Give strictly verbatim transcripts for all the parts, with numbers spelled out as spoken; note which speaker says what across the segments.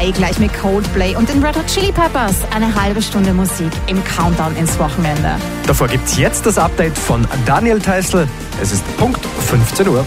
Speaker 1: gleich mit Coldplay und den Red Hot Chili Peppers. Eine halbe Stunde Musik im Countdown ins Wochenende.
Speaker 2: Davor gibt's jetzt das Update von Daniel Theißl. Es ist Punkt fünfzehn Uhr.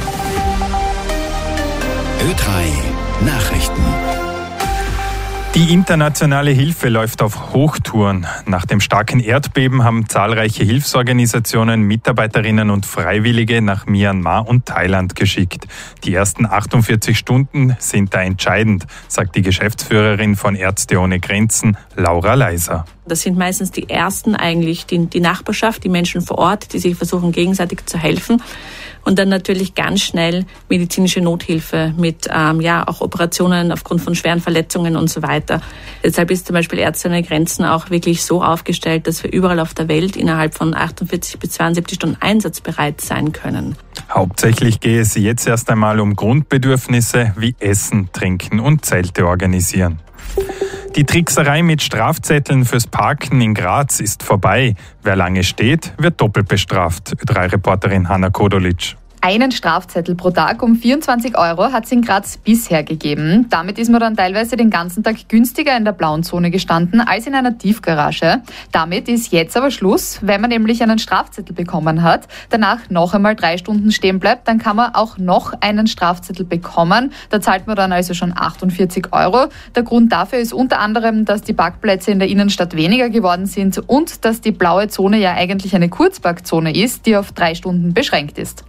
Speaker 3: Ö drei Nachrichten.
Speaker 4: Die internationale Hilfe läuft auf Hochtouren. Nach dem starken Erdbeben haben zahlreiche Hilfsorganisationen Mitarbeiterinnen und Freiwillige nach Myanmar und Thailand geschickt. Die ersten achtundvierzig Stunden sind da entscheidend, sagt die Geschäftsführerin von Ärzte ohne Grenzen, Laura Leiser.
Speaker 5: Das sind meistens die Ersten eigentlich, die, die Nachbarschaft, die Menschen vor Ort, die sich versuchen gegenseitig zu helfen. Und dann natürlich ganz schnell medizinische Nothilfe mit ähm, ja auch Operationen aufgrund von schweren Verletzungen und so weiter. Deshalb ist zum Beispiel Ärzte ohne Grenzen auch wirklich so aufgestellt, dass wir überall auf der Welt innerhalb von achtundvierzig bis zweiundsiebzig Stunden einsatzbereit sein können.
Speaker 4: Hauptsächlich gehe es jetzt erst einmal um Grundbedürfnisse wie Essen, Trinken und Zelte organisieren. Die Trickserei mit Strafzetteln fürs Parken in Graz ist vorbei. Wer lange steht, wird doppelt bestraft. Ö drei Reporterin Hanna Kodolic.
Speaker 6: Einen Strafzettel pro Tag um vierundzwanzig Euro hat es in Graz bisher gegeben. Damit ist man dann teilweise den ganzen Tag günstiger in der blauen Zone gestanden als in einer Tiefgarage. Damit ist jetzt aber Schluss. Wenn man nämlich einen Strafzettel bekommen hat, danach noch einmal drei Stunden stehen bleibt, dann kann man auch noch einen Strafzettel bekommen. Da zahlt man dann also schon achtundvierzig Euro. Der Grund dafür ist unter anderem, dass die Parkplätze in der Innenstadt weniger geworden sind und dass die blaue Zone ja eigentlich eine Kurzparkzone ist, die auf drei Stunden beschränkt ist.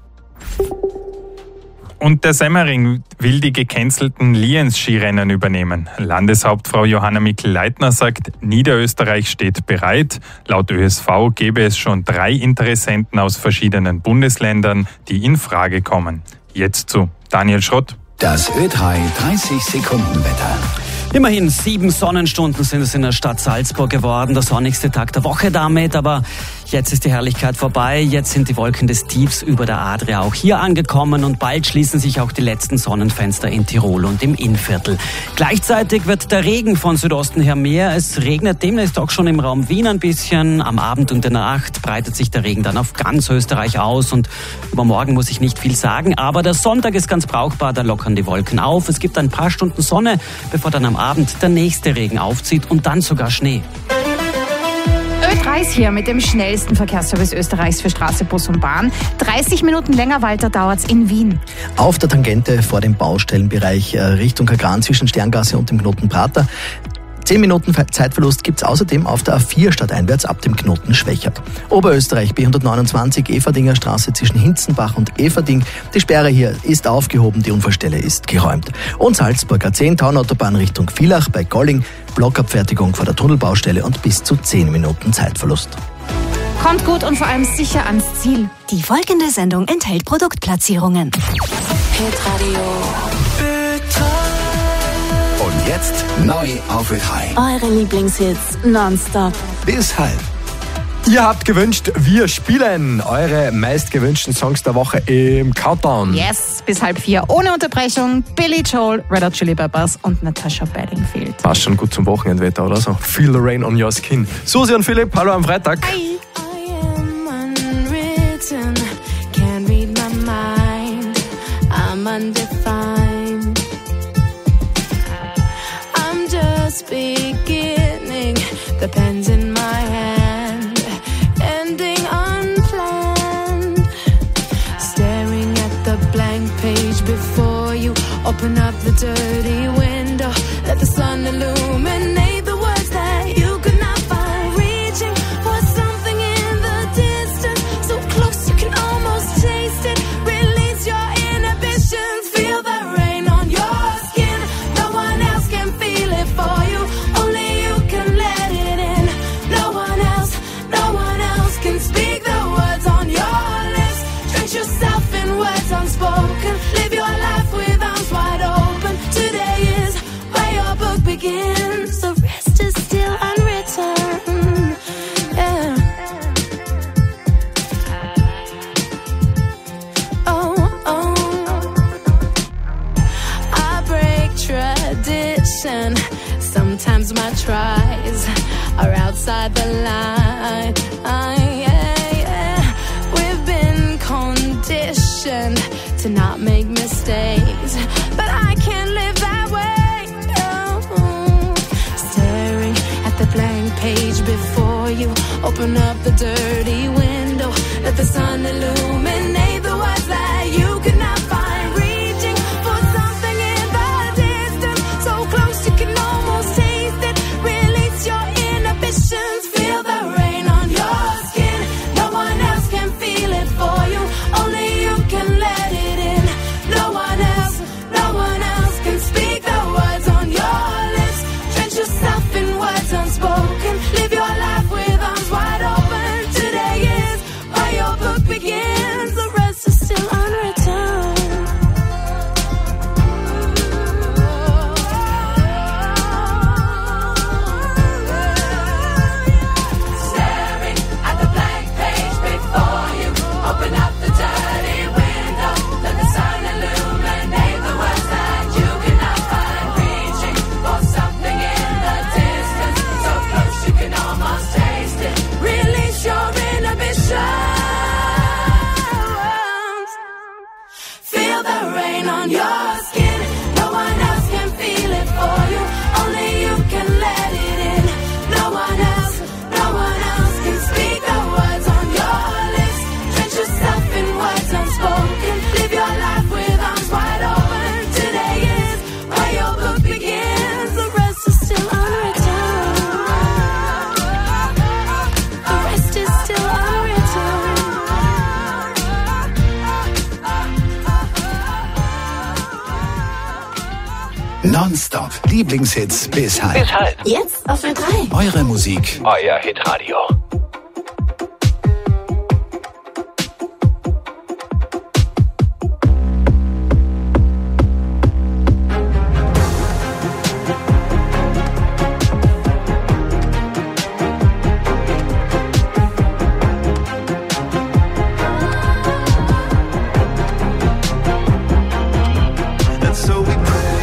Speaker 4: Und der Semmering will die gecancelten Lienz-Skirennen übernehmen. Landeshauptfrau Johanna Mikl-Leitner sagt, Niederösterreich steht bereit. Laut Ö S V gäbe es schon drei Interessenten aus verschiedenen Bundesländern, die in Frage kommen. Jetzt zu Daniel Schrott.
Speaker 3: Das Ö drei dreißig Sekunden Wetter.
Speaker 7: Immerhin sieben Sonnenstunden sind es in der Stadt Salzburg geworden. Der sonnigste Tag der Woche damit, aber jetzt ist die Herrlichkeit vorbei. Jetzt sind die Wolken des Tiefs über der Adria auch hier angekommen und bald schließen sich auch die letzten Sonnenfenster in Tirol und im Innviertel. Gleichzeitig wird der Regen von Südosten her mehr. Es regnet demnächst auch schon im Raum Wien ein bisschen. Am Abend und in der Nacht breitet sich der Regen dann auf ganz Österreich aus und über morgen muss ich nicht viel sagen, aber der Sonntag ist ganz brauchbar, da lockern die Wolken auf. Es gibt ein paar Stunden Sonne, bevor dann am Abend der nächste Regen aufzieht und dann sogar Schnee.
Speaker 1: Ö drei ist hier mit dem schnellsten Verkehrsservice Österreichs für Straße, Bus und Bahn. dreißig Minuten länger, Walter, dauert's in Wien.
Speaker 8: Auf der Tangente vor dem Baustellenbereich Richtung Kagran zwischen Sterngasse und dem Knoten Prater. zehn Minuten Zeitverlust gibt's außerdem auf der A vier stadteinwärts ab dem Knoten Schwächert. Oberösterreich B hundertneunundzwanzig Everdinger Straße zwischen Hinzenbach und Everding. Die Sperre hier ist aufgehoben, die Unfallstelle ist geräumt. Und Salzburg A zehn Taunautobahn Richtung Villach bei Golling. Blockabfertigung vor der Tunnelbaustelle und bis zu zehn Minuten Zeitverlust.
Speaker 1: Kommt gut und vor allem sicher ans Ziel.
Speaker 9: Die folgende Sendung enthält Produktplatzierungen.
Speaker 3: Hitradio Ö drei. Und jetzt neu auf Ö drei.
Speaker 9: Eure Lieblingshits nonstop.
Speaker 3: Bis halb.
Speaker 2: Ihr habt gewünscht, wir spielen eure meistgewünschten Songs der Woche im Countdown.
Speaker 1: Yes, bis halb vier. Ohne Unterbrechung. Billy Joel, Red Hot Chili Peppers und Natasha Bedingfield.
Speaker 2: Passt schon gut zum Wochenendwetter, oder so? Feel the rain on your skin. Susi und Philipp, hallo am Freitag.
Speaker 1: Hi.
Speaker 10: Can't read my mind. I'm undefined. I'm just beginning. The pen's in my hand, ending unplanned. Staring at the blank page before you. Open up the dirty window. Let the sun illuminate the words that you could not find. Reaching for something in the distance, so close you can almost taste it. Release your inhibitions. Feel the rain on your skin. No one else can feel it for you. Only you can let it in. No one else, no one else can speak the words on your lips. Drench yourself in words unspoken. Live your life with arms wide open. Today is where your book begins. The rest is still unwritten. Yeah. Oh, oh. I break tradition. Sometimes my tries are outside the line. Yeah, yeah. We've been conditioned to not make mistakes, but I can't live that way. No. blank page before you. Open up the dirty window, let the sun illuminate the words that you could not find. Reaching for something in the distance, so close you can almost taste it. Release your inhibitions, feel the rain on your skin. No one else can feel it for you, only you can let it in. No one else, no one else can speak the words on your lips. Drench yourself in words unspoken, live your life with arms wide open. Today is where your book begins, the rest is still unwritten. Staring at the blank page before you, open up the dirty window, let the sun illuminate the words that you cannot find. Reaching for something in the distance, so close you can almost taste it. Release your inhibitions, feel the rain on your skin. No one else can feel it for you, only you can let it in. No one else, no one else can speak the words on your lips. Drench yourself in words unspoken, live your life with arms wide open. Today is where your book begins, the rest is still unwritten. The rest is still unwritten.
Speaker 3: Nonstop Lieblingshits bis halb.
Speaker 11: Bis halb.
Speaker 9: Jetzt auf Ö drei.
Speaker 3: Eure Musik,
Speaker 11: Euer Hitradio.
Speaker 12: And so we pray.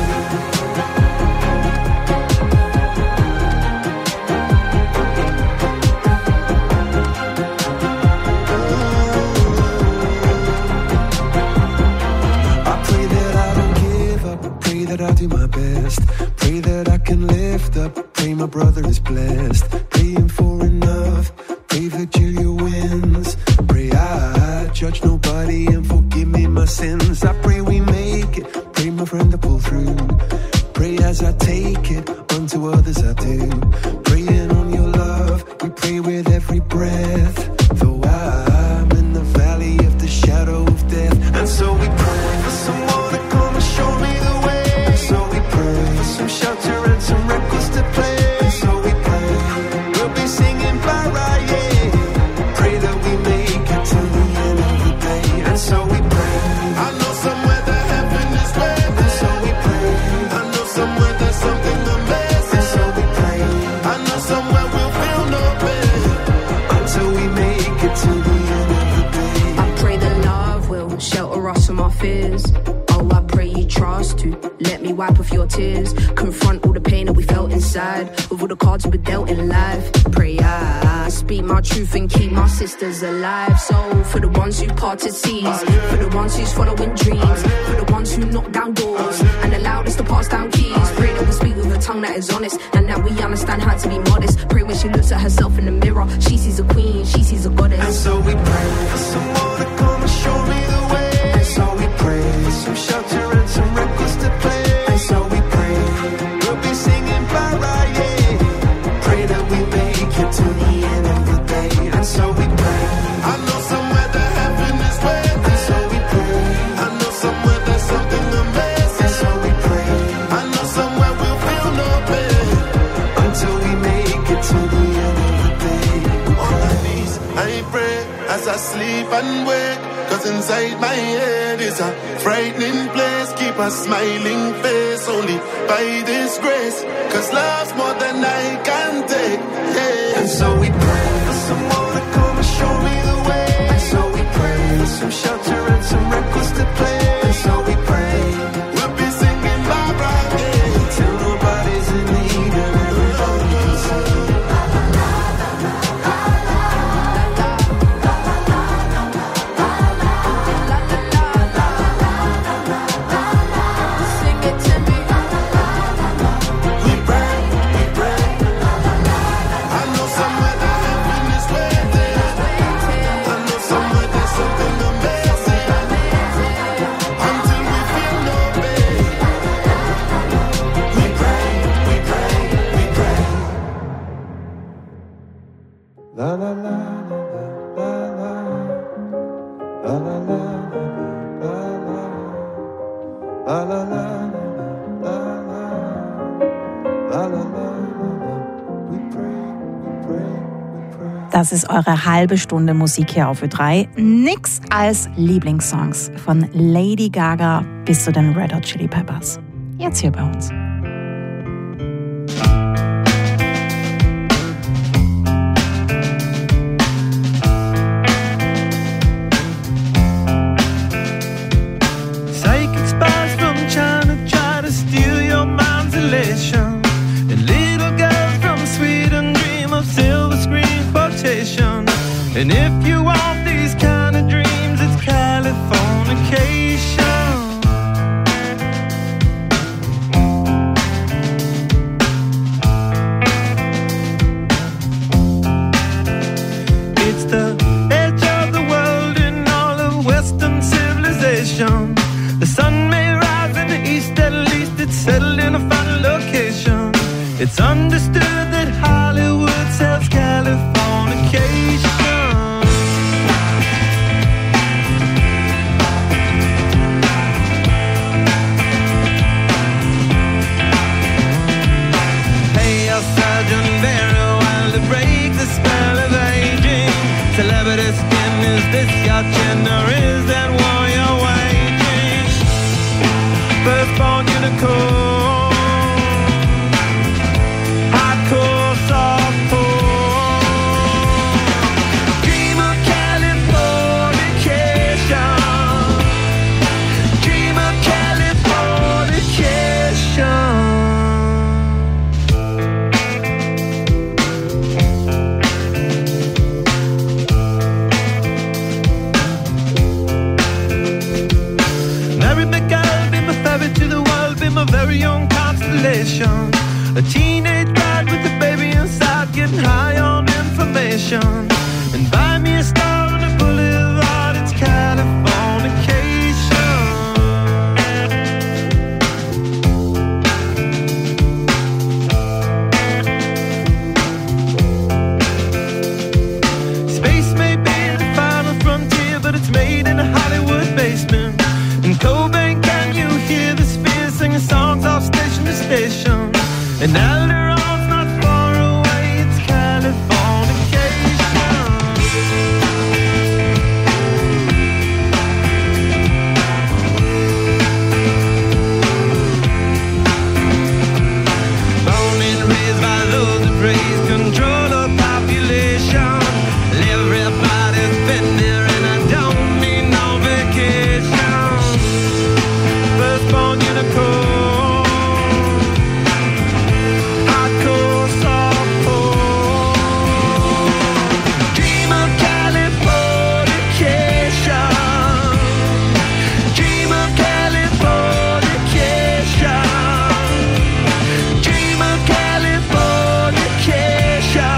Speaker 12: I pray that I don't give up, pray that I do my best, pray that I can lift up, pray my brother is blessed, praying for enough, pray Virgilia wins, pray I judge nobody and forgive me my sins. I pray we make it, pray my friend to pull through, pray as I take it, unto others I do, praying on your love, we pray with every breath, though I'm in the valley of the shadow of death. And so we pray for someone to come and show me the way. And so we pray for some shelter and some records to play. And so we pray we'll be singing bye right, yeah. Pray that we make it to the end of the day. And so we pray. I know somewhere that heaven is waiting. And so we pray. I know somewhere there's something amazing. And so we pray. I know somewhere we'll feel no pain until we make it to the end of the day.
Speaker 13: I pray that love will shelter us from our fears. Oh, I pray you trust to let me wipe off your tears. Confront all the pain that we felt inside, with all the cards we were dealt in life. Pray I speak my truth and keep my sisters alive. So for the ones who parted seas, for the ones who's following dreams, for the ones who knock down doors and allowed us to pass down keys. Pray that we speak with a tongue that is honest and that we understand how to be modest. Pray when she looks at herself in the mirror, she sees a queen, she sees a goddess.
Speaker 12: And so we pray for someone to come and show me the way. And so we pray for some shelter and some records to play. And so we pray we'll be singing bye right, yeah. Pray that we make it to the end of the day. And so we pray. I know somewhere that heaven is waiting. And so we pray. I know somewhere there's something amazing. And so we pray. I know somewhere we'll feel no pain until we make it to the end of the day. On my knees, I pray as I sleep and wake. Cause inside my head is a frightening place. Keep a smiling face only by this grace. Cause love's more than I can take, yeah. And so we pray for someone to come and show me the way. And so we pray for some shelter and some records to play. And so we pray we'll be singing bye bye, yeah, till nobody's in need and everybody can sing.
Speaker 10: Sing it to me.
Speaker 12: We pray, we pray. La la la la la la la la la la la la la.
Speaker 1: Das ist eure halbe Stunde Musik hier auf Ö drei. Nix als Lieblingssongs von Lady Gaga bis zu den Red Hot Chili Peppers. Jetzt hier bei uns.
Speaker 12: Psychic spies from China try to steal your mind's elation. And little girls from Sweden dream of silver screen. And if you want these kind of dreams, it's Californication. It's the edge of the world in all of Western civilization. The sun may rise in the east, at least it's settled in a final location. It's understood that Hollywood sells Californication. Celebrity skin, is this your chin or is that war you're waging? Firstborn unicorn, hardcore softcore. Dream of Californication, dream of Californication. To the world, be my very own constellation. A teenage bride with a baby inside, getting high on information. And buy me a star on the boulevard, it's Californication. Space may be the final frontier, but it's made in a Hollywood basement. In Cobain, can you hear the spheres singing songs off station to station? And Alderon's not far away, it's Californication. Born and raised by those that praise control of population. Everybody's been there and I don't need no vacation. Firstborn unicorn, hardcore softcore. Dream of Californication, dream of Californication, dream of Californication,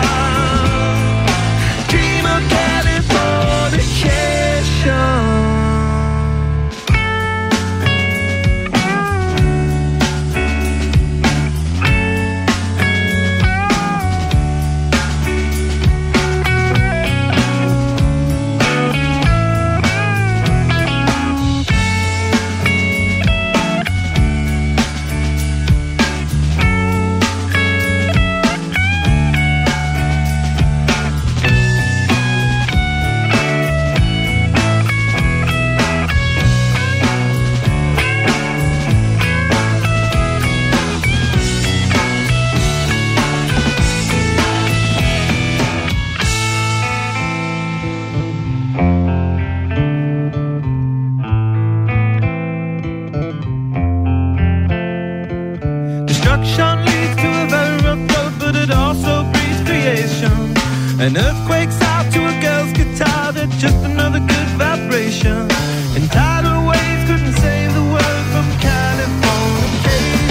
Speaker 12: dream of Californication. Destruction leads to a very rough road, but it also breeds creation. An earthquake's out to a girl's guitar, that's just another good vibration. And tidal waves couldn't save the world from Californication.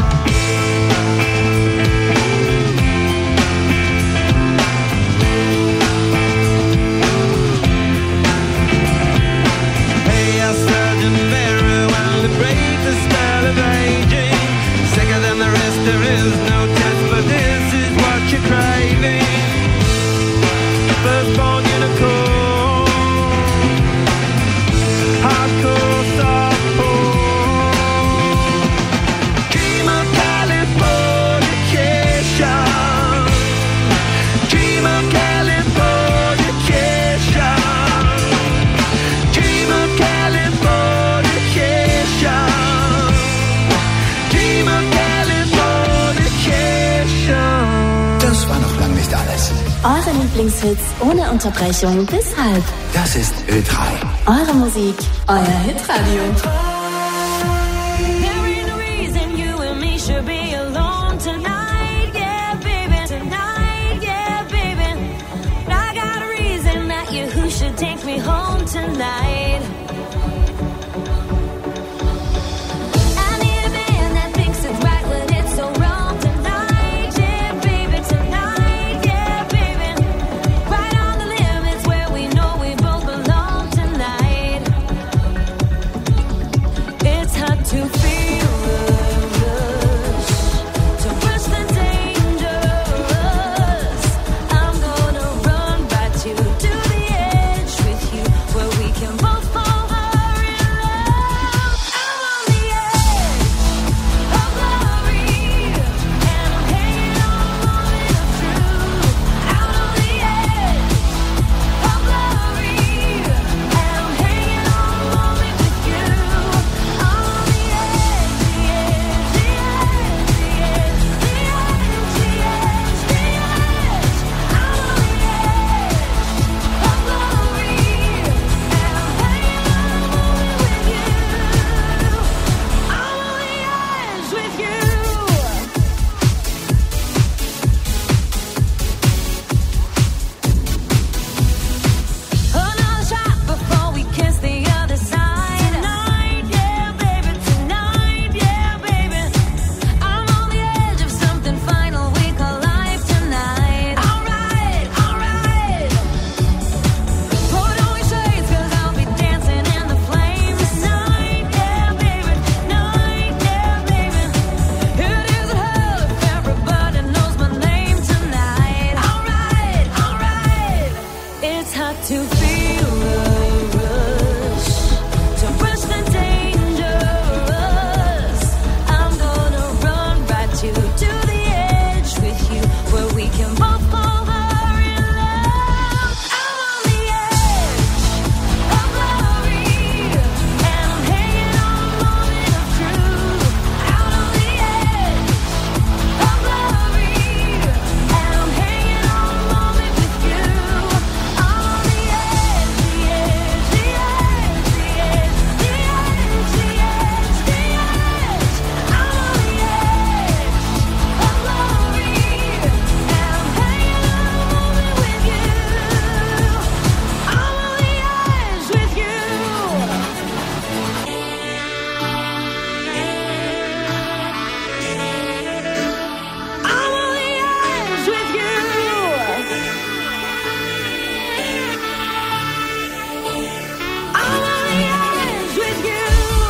Speaker 12: Hey, I surgeon very well to break the spell of aging. Sicker than the rest, there is no test, but this is what you're craving.
Speaker 9: Eure Lieblingshits ohne Unterbrechung bis halb.
Speaker 3: Das ist Ö drei.
Speaker 9: Eure Musik, euer Hitradio.
Speaker 10: Take me home tonight. I need a man that thinks it's right when it's so wrong tonight. Yeah, baby, tonight. Yeah, baby. Right on the limits where we know we both belong tonight. It's hard to feel the rush, to rush the dangerous. I'm gonna run right to to the edge with you, where we can both fall in love. I'm on the edge of glory, and I'm hanging on a moment of truth. Out on the edge of glory, and I'm hanging on a moment with you. I'm on the edge, the edge, the edge, the edge, the edge, the edge, the edge. I'm on the edge of glory, and I'm hanging on a moment with you. I'm on the edge with you. Another shot before we kiss the other side. Tonight, yeah, baby, tonight, yeah, baby. I'm on the edge of something final we call life tonight. Alright, alright. Put on your shades, 'cause I'll be dancing in the flames. Night, yeah, baby, night, yeah, baby. It isn't hell if everybody knows my name tonight. Alright, alright. It's hard to feel the rush, to rush the dangerous. I'm gonna run right to to the edge with you, where we can both fall in love. I'm on the edge of glory, and I'm hanging on a moment of truth. Out on the edge of glory, and I'm hanging on a moment with you. I'm on the edge, the edge, the edge, the edge, the edge, the edge, the edge. I'm on the edge of glory, and I'm hanging on a moment with you. I'm on the edge with you. I'm on the edge with you. I'm on the edge with you.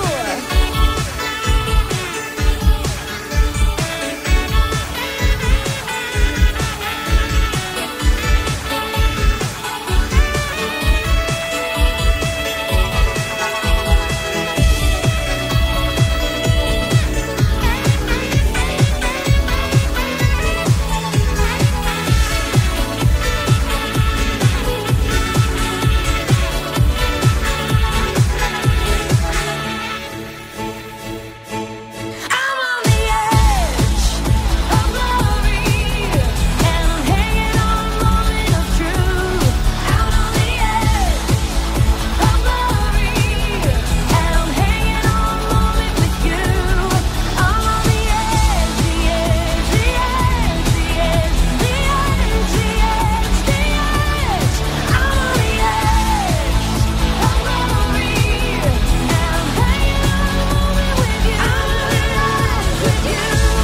Speaker 10: I'm on the edge of glory, and I'm hanging on a moment of truth. Out on the edge of glory, and I'm hanging on a moment with you. I'm on the edge, the edge, the edge, the edge, the edge, the edge, the edge. I'm on the edge of glory, and I'm hanging on a moment with you. I'm on the edge with you.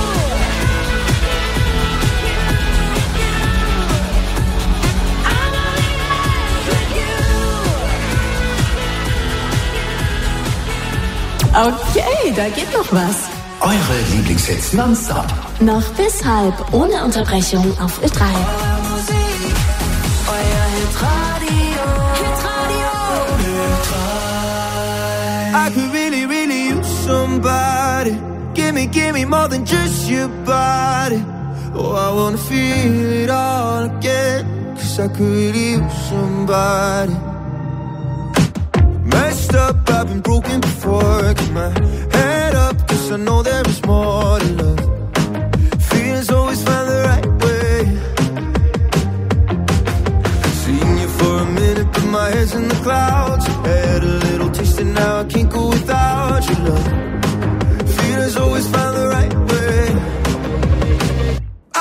Speaker 10: I'm on the edge with you.
Speaker 9: Okay, da geht noch was.
Speaker 3: Eure Lieblingshits nonstop.
Speaker 9: Noch bis halb ohne Unterbrechung auf Ö drei.
Speaker 10: Euer Hitradio.
Speaker 12: I could really, really use somebody. Give me, give me more than just your body. Oh, I wanna feel it all again. 'Cause I could really use somebody. Messed up, I've been broken before. Keep my head up, 'cause I know there is more to love. Feelings always find the right way.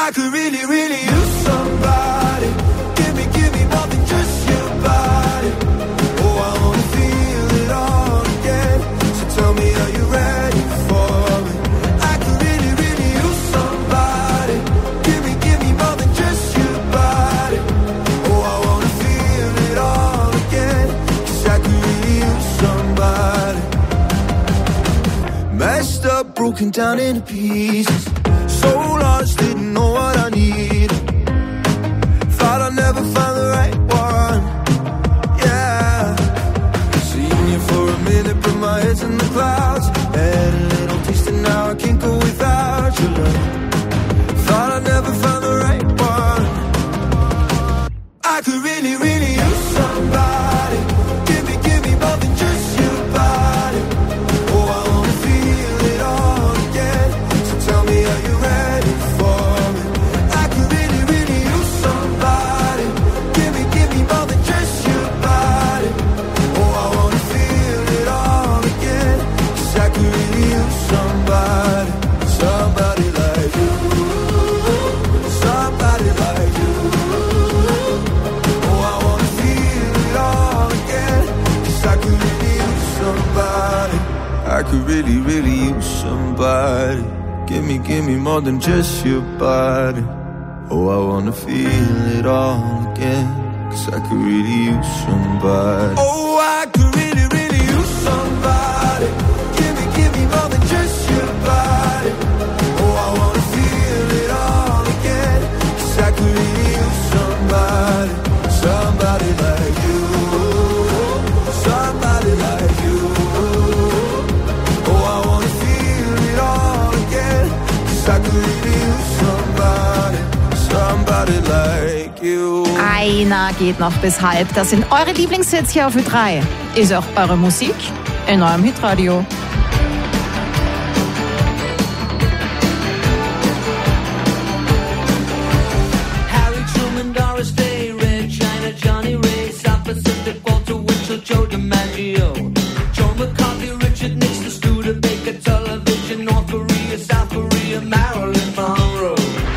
Speaker 12: I could really, really use somebody. Give me, give me more than just your body. Oh, I wanna feel it all again. So tell me, are you ready for it? I could really, really use somebody. Give me, give me more than just your body. Oh, I wanna feel it all again. 'Cause I could really use somebody. Messed up, broken down into pieces. So lost, didn't know what I needed. Thought I'd never find the right one. Yeah. Seen you for a minute, but my head's in the clouds. Had a little taste and now I can't go without your love. Thought I'd never find the right one. I could really, really use somebody. Give me, give me more than just your body. Oh, I wanna feel it all again. So tell me, are you ready for it? I could really, really use somebody. Give me, give me more than just your body. Oh, I wanna feel it all again. 'Cause I could really use somebody. Somebody like you. Somebody like you. Oh, I wanna feel it all again. 'Cause I could really use somebody. I could really, really use somebody. Give me, give me more than just your body. Oh, I wanna feel it all again. 'Cause I could really use somebody. Oh, I could really, really use somebody. Give me, give me more than just your body. Oh, I wanna feel it all again. 'Cause I could really use somebody. Somebody like you. Somebody like you. Oh, I wanna feel it all again. 'Cause I could really use somebody. Somebody like you.
Speaker 1: Einer geht noch bis halb. Das sind eure Lieblingshits hier auf Ö drei. Ist auch eure Musik in eurem Hitradio.
Speaker 11: Harry Truman, Doris Day, Red China, Johnny Ray, South Pacific, Walter Winchell, Joe DiMaggio, Joe McCarthy, Richard Nixon, Studebaker, Television, North Korea, South Korea, Marilyn Monroe.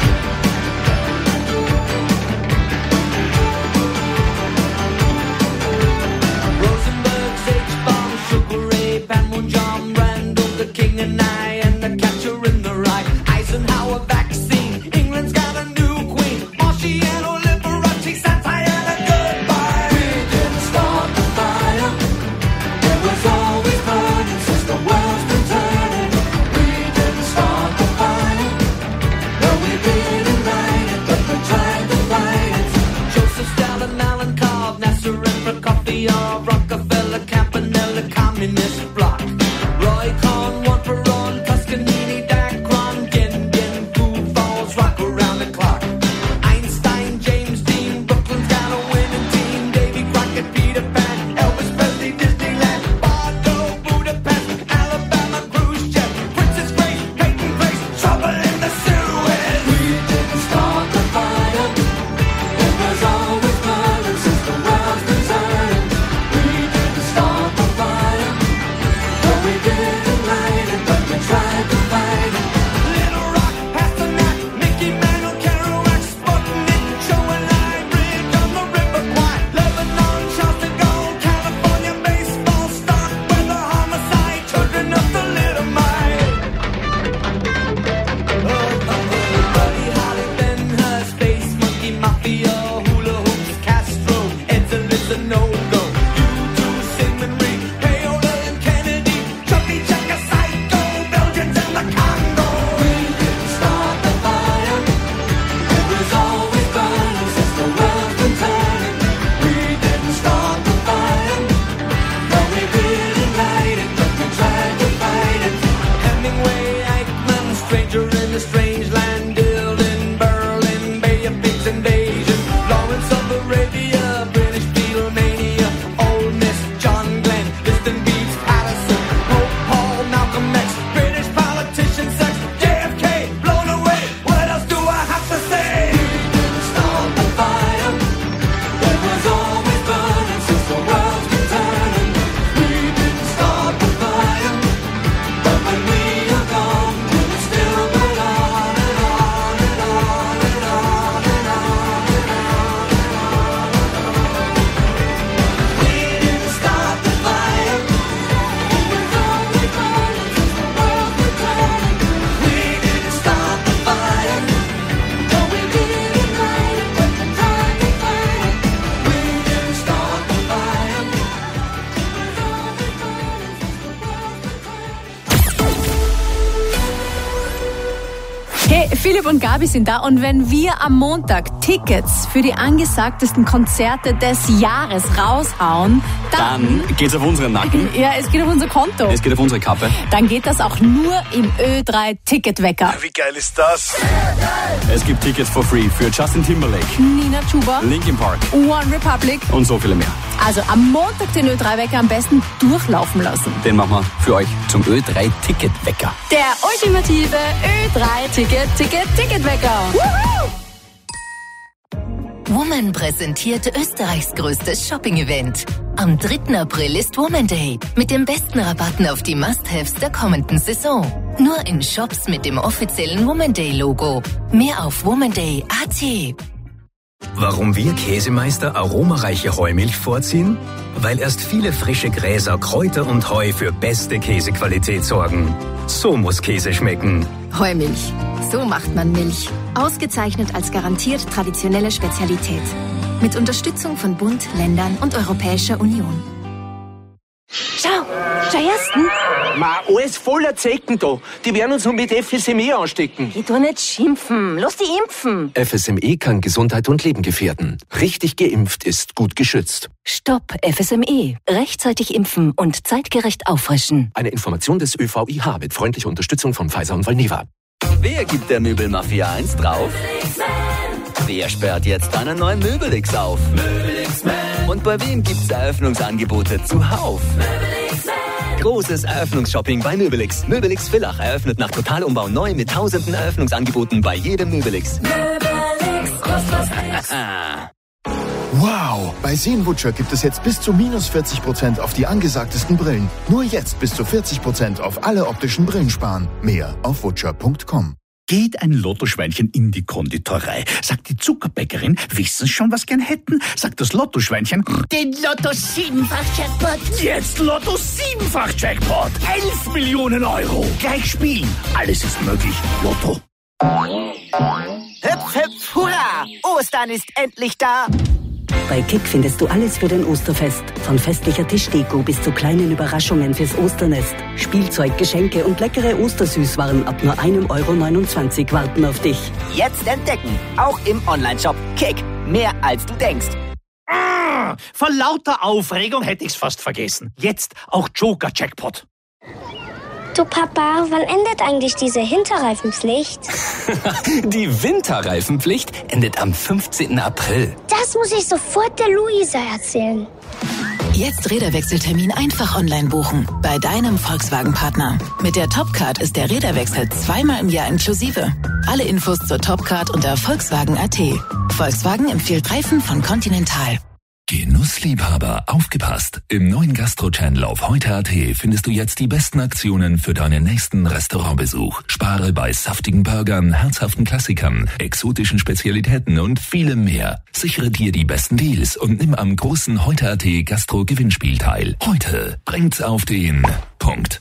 Speaker 11: Rosenberg, H-Bomb, Sugar Ray, Panmunjom, Randall, the King and I, and the Catcher in the Rye, Eisenhower vaccine, England's got a new queen, Marciano, Liberace, Santana, goodbye. We didn't start the fire, it was always burning since the world's been turning. We didn't start the fire, no we didn't light it, but we tried to fight it. Joseph Stalin, Alan Cobb, Nasser and Prokofiev, Rockefeller, Campanella, Communist Bloc, Roy Cohn, one for all, Toscanini, Dacron, Gendon, Food Falls, rock around the clock. Einstein, James Dean, Brooklyn's got a winning team, Davy Crockett, Peter Pan, Elvis Presley, Disneyland, Bordeaux, Budapest, Alabama, Khrushchev, Princess Grace, Peyton Place, trouble in the Suez. We didn't start the fire, it was always burning since the world's been turning. We didn't start the fire, no we didn't light it, but we tried to fight it. Little Rock, Pasternak, Mickey Mouse.
Speaker 14: Philipp und Gabi sind da und wenn wir am Montag Tickets für die angesagtesten Konzerte des Jahres raushauen, dann...
Speaker 15: Dann geht's auf unseren Nacken.
Speaker 14: Ja, es geht auf unser Konto.
Speaker 15: Es geht auf unsere Kappe.
Speaker 14: Dann geht das auch nur im Ö drei Ticketwecker.
Speaker 16: Wie geil ist das?
Speaker 15: Es gibt Tickets for free für Justin Timberlake,
Speaker 14: Nina Chuba,
Speaker 15: Linkin Park,
Speaker 14: One Republic
Speaker 15: und so viele mehr.
Speaker 14: Also am Montag den Ö drei Wecker am besten durchlaufen lassen.
Speaker 15: Den machen wir für euch zum Ö drei Ticketwecker.
Speaker 14: Der ultimative Ö drei Ticket, Ticket, Ticketwecker. Woohoo!
Speaker 17: Woman präsentiert Österreichs größtes Shopping-Event. Am dritten April ist Woman Day mit den besten Rabatten auf die Must-Haves der kommenden Saison. Nur in Shops mit dem offiziellen Woman Day-Logo. Mehr auf womanday punkt at.
Speaker 3: Warum wir Käsemeister aromareiche Heumilch vorziehen? Weil erst viele frische Gräser, Kräuter und Heu für beste Käsequalität sorgen. So muss Käse schmecken.
Speaker 18: Heumilch. So macht man Milch. Ausgezeichnet als garantiert traditionelle Spezialität. Mit Unterstützung von Bund, Ländern und Europäischer Union.
Speaker 19: Schau, schau ersten. Ma, alles voller Zecken da. Die werden uns noch mit F S M E anstecken.
Speaker 20: Ich tu nicht schimpfen. Lass die impfen.
Speaker 21: F S M E kann Gesundheit und Leben gefährden. Richtig geimpft ist gut geschützt.
Speaker 22: Stopp F S M E. Rechtzeitig impfen und zeitgerecht auffrischen.
Speaker 21: Eine Information des Ö V I H mit freundlicher Unterstützung von Pfizer und Valneva.
Speaker 23: Wer gibt der Möbelmafia eins drauf? Wer sperrt jetzt einen neuen Möbelix auf? Und bei wem gibt's Eröffnungsangebote zuhauf? Großes Eröffnungsshopping bei Möbelix. Möbelix Villach eröffnet nach Totalumbau neu mit tausenden Eröffnungsangeboten bei jedem Möbelix.
Speaker 24: Wow! Bei Seenbutcher gibt es jetzt bis zu minus vierzig Prozent auf die angesagtesten Brillen. Nur jetzt bis zu vierzig Prozent auf alle optischen Brillen sparen. Mehr auf butcher punkt com.
Speaker 25: Geht ein Lottoschweinchen in die Konditorei, sagt die Zuckerbäckerin, wissen schon, was gern hätten, sagt das Lottoschweinchen,
Speaker 26: den Lotto siebenfach Jackpot.
Speaker 25: Jetzt Lotto siebenfach Jackpot, elf Millionen Euro. Gleich spielen, alles ist möglich. Lotto.
Speaker 26: Hüpf, hüpf, hurra! Ostern ist endlich da!
Speaker 22: Bei Kick findest du alles für den Osterfest. Von festlicher Tischdeko bis zu kleinen Überraschungen fürs Osternest. Spielzeug, Geschenke und leckere Ostersüßwaren ab nur ein Euro neunundzwanzig warten auf dich.
Speaker 26: Jetzt entdecken, auch im Onlineshop Kick. Mehr als du denkst.
Speaker 25: Ah, vor lauter Aufregung hätte ich's fast vergessen. Jetzt auch Joker-Jackpot.
Speaker 27: Du Papa, wann endet eigentlich diese Hinterreifenpflicht?
Speaker 3: Die Winterreifenpflicht endet am fünfzehnten April.
Speaker 27: Das muss ich sofort der Luisa erzählen.
Speaker 28: Jetzt Räderwechseltermin einfach online buchen. Bei deinem Volkswagen-Partner. Mit der Topcard ist der Räderwechsel zweimal im Jahr inklusive. Alle Infos zur Topcard unter Volkswagen punkt at. Volkswagen empfiehlt Reifen von Continental.
Speaker 29: Genussliebhaber, aufgepasst! Im neuen Gastro-Channel auf heute punkt at findest du jetzt die besten Aktionen für deinen nächsten Restaurantbesuch. Spare bei saftigen Burgern, herzhaften Klassikern, exotischen Spezialitäten und vielem mehr. Sichere dir die besten Deals und nimm am großen heute punkt at Gastro-Gewinnspiel teil. Heute bringt's auf den Punkt.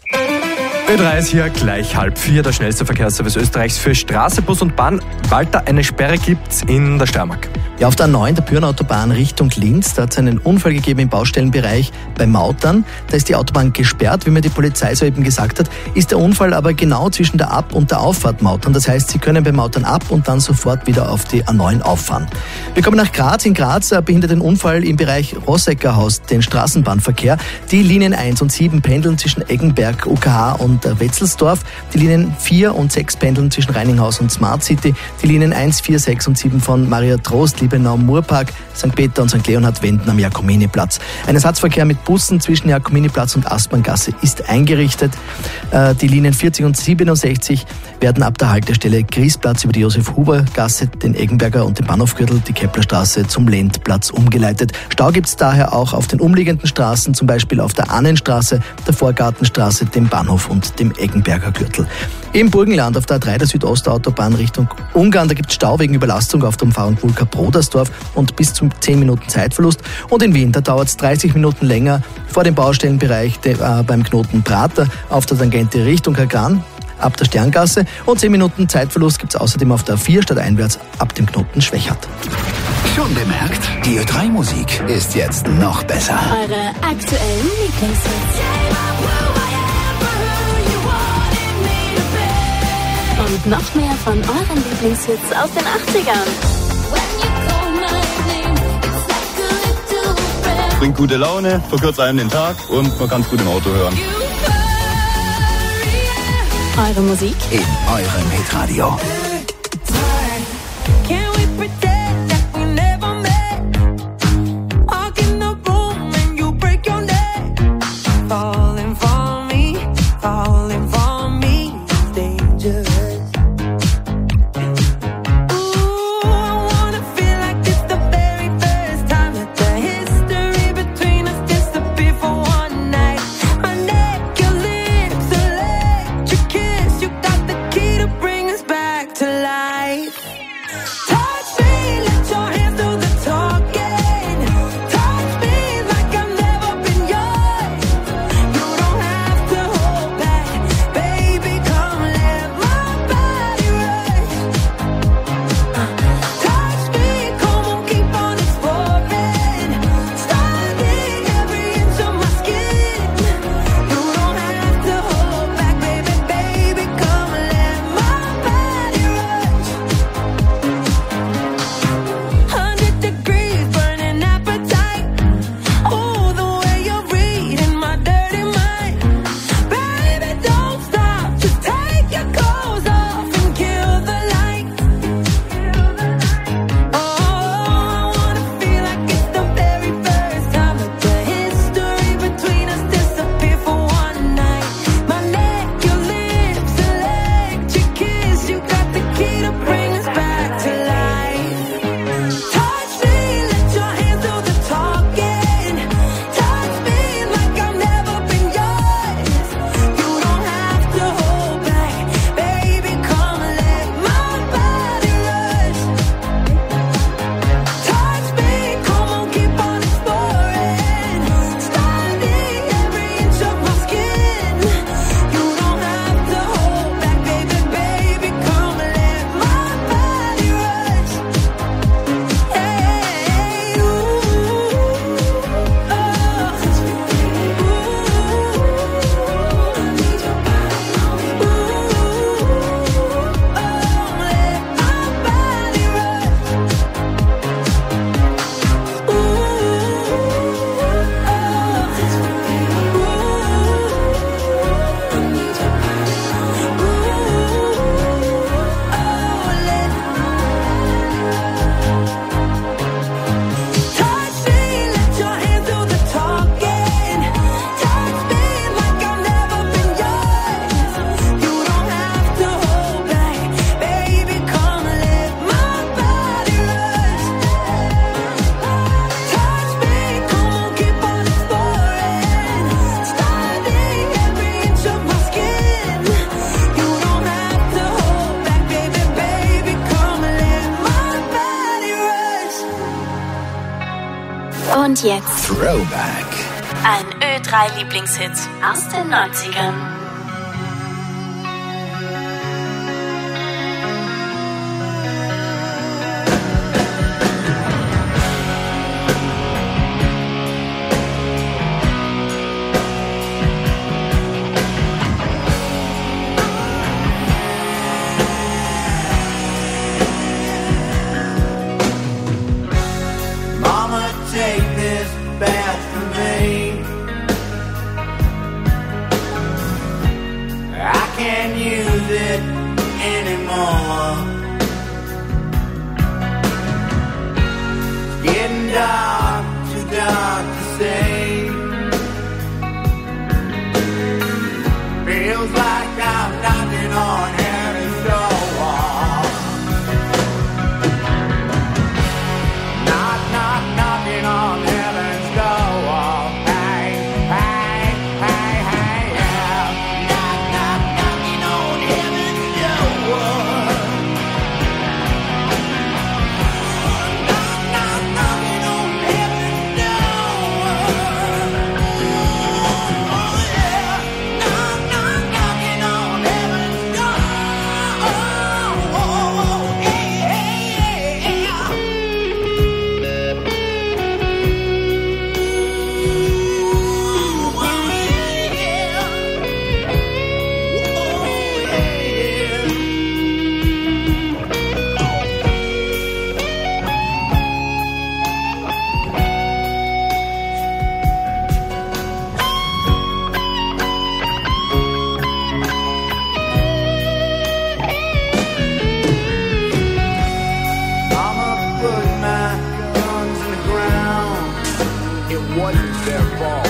Speaker 2: Ö drei ist hier gleich halb vier, der schnellste Verkehrsservice Österreichs für Straße, Bus und Bahn. Walter, eine Sperre gibt's in der Steiermark.
Speaker 8: Ja, auf der A neun, der Bürgenautobahn Richtung Linz, da hat es einen Unfall gegeben im Baustellenbereich bei Mautern. Da ist die Autobahn gesperrt, wie mir die Polizei soeben gesagt hat. Ist der Unfall aber genau zwischen der Ab- und der Auffahrt Mautern. Das heißt, Sie können bei Mautern ab und dann sofort wieder auf die A neun auffahren. Wir kommen nach Graz. In Graz behindert ein Unfall im Bereich Roseckerhaus den Straßenbahnverkehr. Die Linien eins und sieben pendeln zwischen Eggenberg, U K H und Wetzelsdorf. Die Linien vier und sechs pendeln zwischen Reininghaus und Smart City. Die Linien eins, vier, sechs und sieben von Maria Trost, Liebenau, Murpark, Sankt Peter und Sankt Leonhard wenden am Jakominiplatz. Ein Ersatzverkehr mit Bussen zwischen Jakominiplatz und Asperngasse ist eingerichtet. Die Linien vierzig und siebenundsechzig werden ab der Haltestelle Griesplatz über die Josef-Huber-Gasse, den Eggenberger und den Bahnhofgürtel, die Keplerstraße zum Lendplatz umgeleitet. Stau gibt es daher auch auf den umliegenden Straßen, zum Beispiel auf der Annenstraße, der Vorgartenstraße, dem Bahnhof und dem Eggenberger Gürtel. Im Burgenland auf der A drei, der Südostautobahn Richtung Ungarn, da gibt es Stau wegen Überlastung auf der Umfahrung Vulka-Brodersdorf und bis zu zehn Minuten Zeitverlust. Und in Wien, da dauert es dreißig Minuten länger vor dem Baustellenbereich de, äh, beim Knoten Prater auf der Tangente Richtung Kagran ab der Sterngasse. Und zehn Minuten Zeitverlust gibt es außerdem auf der A vier stadteinwärts ab dem Knoten Schwächert.
Speaker 3: Schon bemerkt? Die Ö drei Musik ist jetzt noch besser.
Speaker 9: Eure aktuellen Lieblingshits. Und und noch mehr von euren Lieblingshits aus den achtzigern.
Speaker 1: Bringt gute Laune, verkürzt einem den Tag und man kann es gut im Auto hören.
Speaker 9: Eure Musik
Speaker 8: in eurem Hitradio.
Speaker 9: Und jetzt
Speaker 8: Throwback.
Speaker 9: Ein Ö drei Lieblingshit aus den neunzigern.
Speaker 4: it wasn't their fault.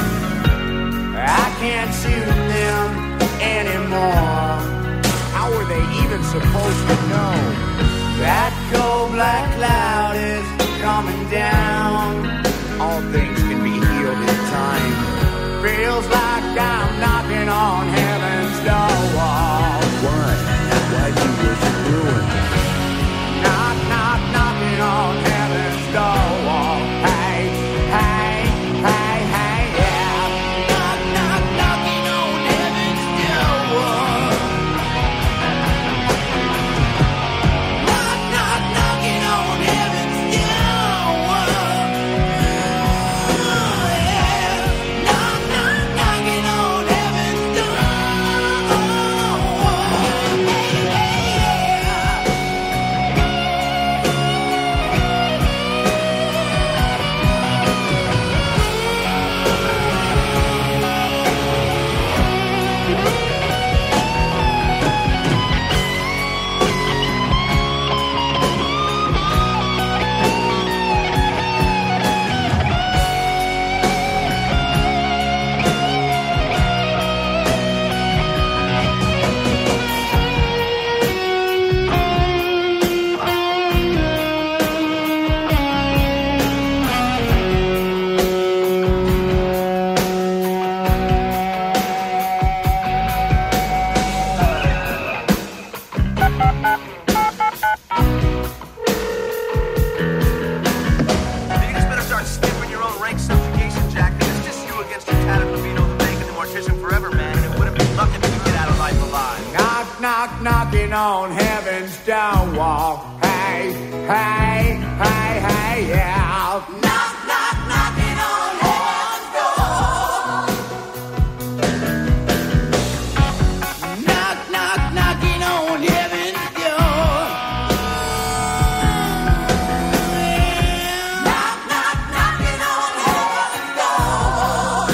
Speaker 4: I can't shoot them anymore. How were they even supposed to know that cold black cloud is coming down? All things can be healed in time. Feels like I'm knocking on heaven's door. Why? Why do you wish it ruined? Knock, knock, knocking on heaven's door. Hey, hey, hey, hey, yeah. Knock, knock, knocking on heaven's door. Knock, knock, knocking on heaven's door. Yeah. Knock, knock, knocking on heaven's door. Knock, knocking on heaven's down wall. Hey, hey, hey, hey, yeah. Knock, knock, knocking on heaven's door. Knock, knock, knocking on heaven's door. Knock, knock, knocking on heaven's door.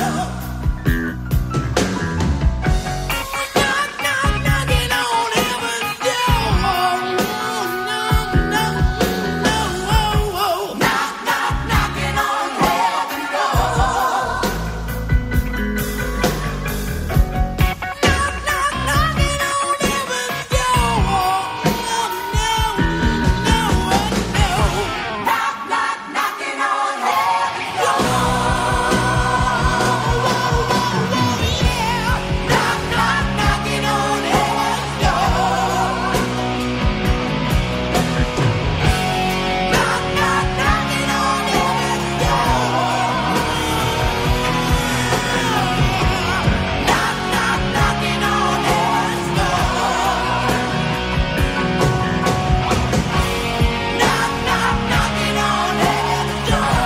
Speaker 4: Knock, knock, knocking on heaven's door. No, no, no, oh, oh. Knock, knock, knocking on heaven's door. Knock, knock, knocking on heaven's door. No, no, no, no. Knock, knock, knocking on heaven's door. Yeah. Knock, knock, knocking on heaven's door. Knock, knock, knocking on heaven's door. Knock, knock, knocking on heaven's door. Knock, knock, knocking on heaven's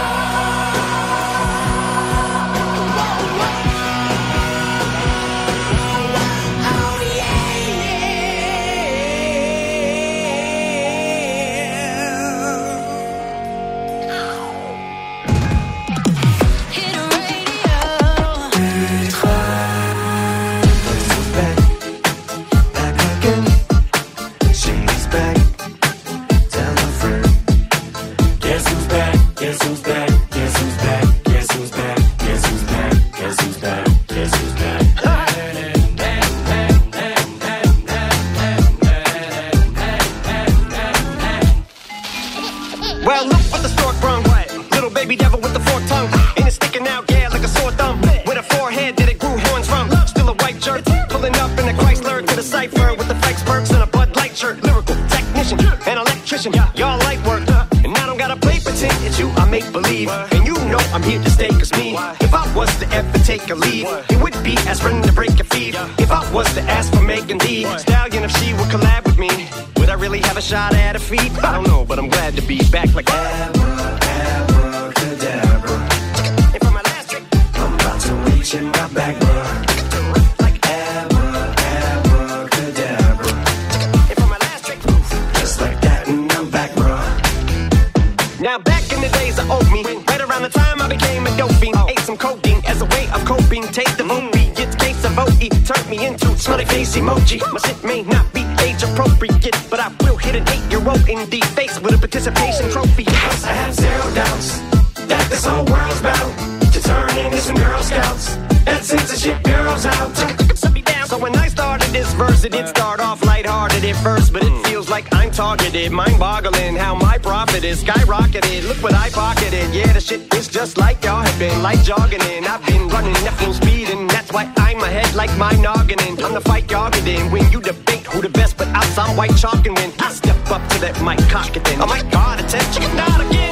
Speaker 4: door. Oh,
Speaker 5: She's back. Tell her friend. Guess who's back? Guess who's back? Guess who's back? Guess who's back? Guess who's back? Guess who's back? Guess who's back?
Speaker 6: Well, look what the stork brung. Little baby devil with the forked tongue. And it's sticking out, yeah, like a sore thumb. With a forehead that it grew horns from. Still a white jerk. Pulling up in a Chrysler to the cipher with the flex perks and a Bud Light shirt. Lyrical technician, an electrician. Y'all light work. And I don't gotta play pretend. It's you I make believe. And you know I'm here to stay, cause me. If I was to ever take a leave, it would be aspirin to break a feed. If I was to ask for Megan Thee Stallion, if she would collab with me, would I really have a shot at her feet? I don't know, but I'm glad to be back like
Speaker 5: Abracadabra.
Speaker 6: And for my last trick,
Speaker 5: I'm about to reach in my back, bruh.
Speaker 6: like
Speaker 5: Abra, abracadabra.
Speaker 6: And for my last trick,
Speaker 5: Just like that, and I'm back, bruh.
Speaker 6: now back in the days of owed me, right around the time I became a dope fiend. Ate some codeine as a way of coping. Take the movie, it's case of O E, turned me into smiley face emoji. My shit may not be age appropriate, but I will hit an eight-year-old in the face with a participation trophy.
Speaker 5: I have zero doubts that this whole world's about
Speaker 6: and censorship bureaus out to shut me down. So when I started this verse, it did start off lighthearted at first, but it feels like I'm targeted. Mind-boggling how my profit is skyrocketed. Look what I pocketed. Yeah, the shit is just like y'all have been, like jogging in. I've been running at full speed, and that's why I'm ahead like my noggin. I'm the fight y'all get in. When you debate who the best, but I some white chalk, and when I step up to that mic, cock it then. Oh my God, attention, not again.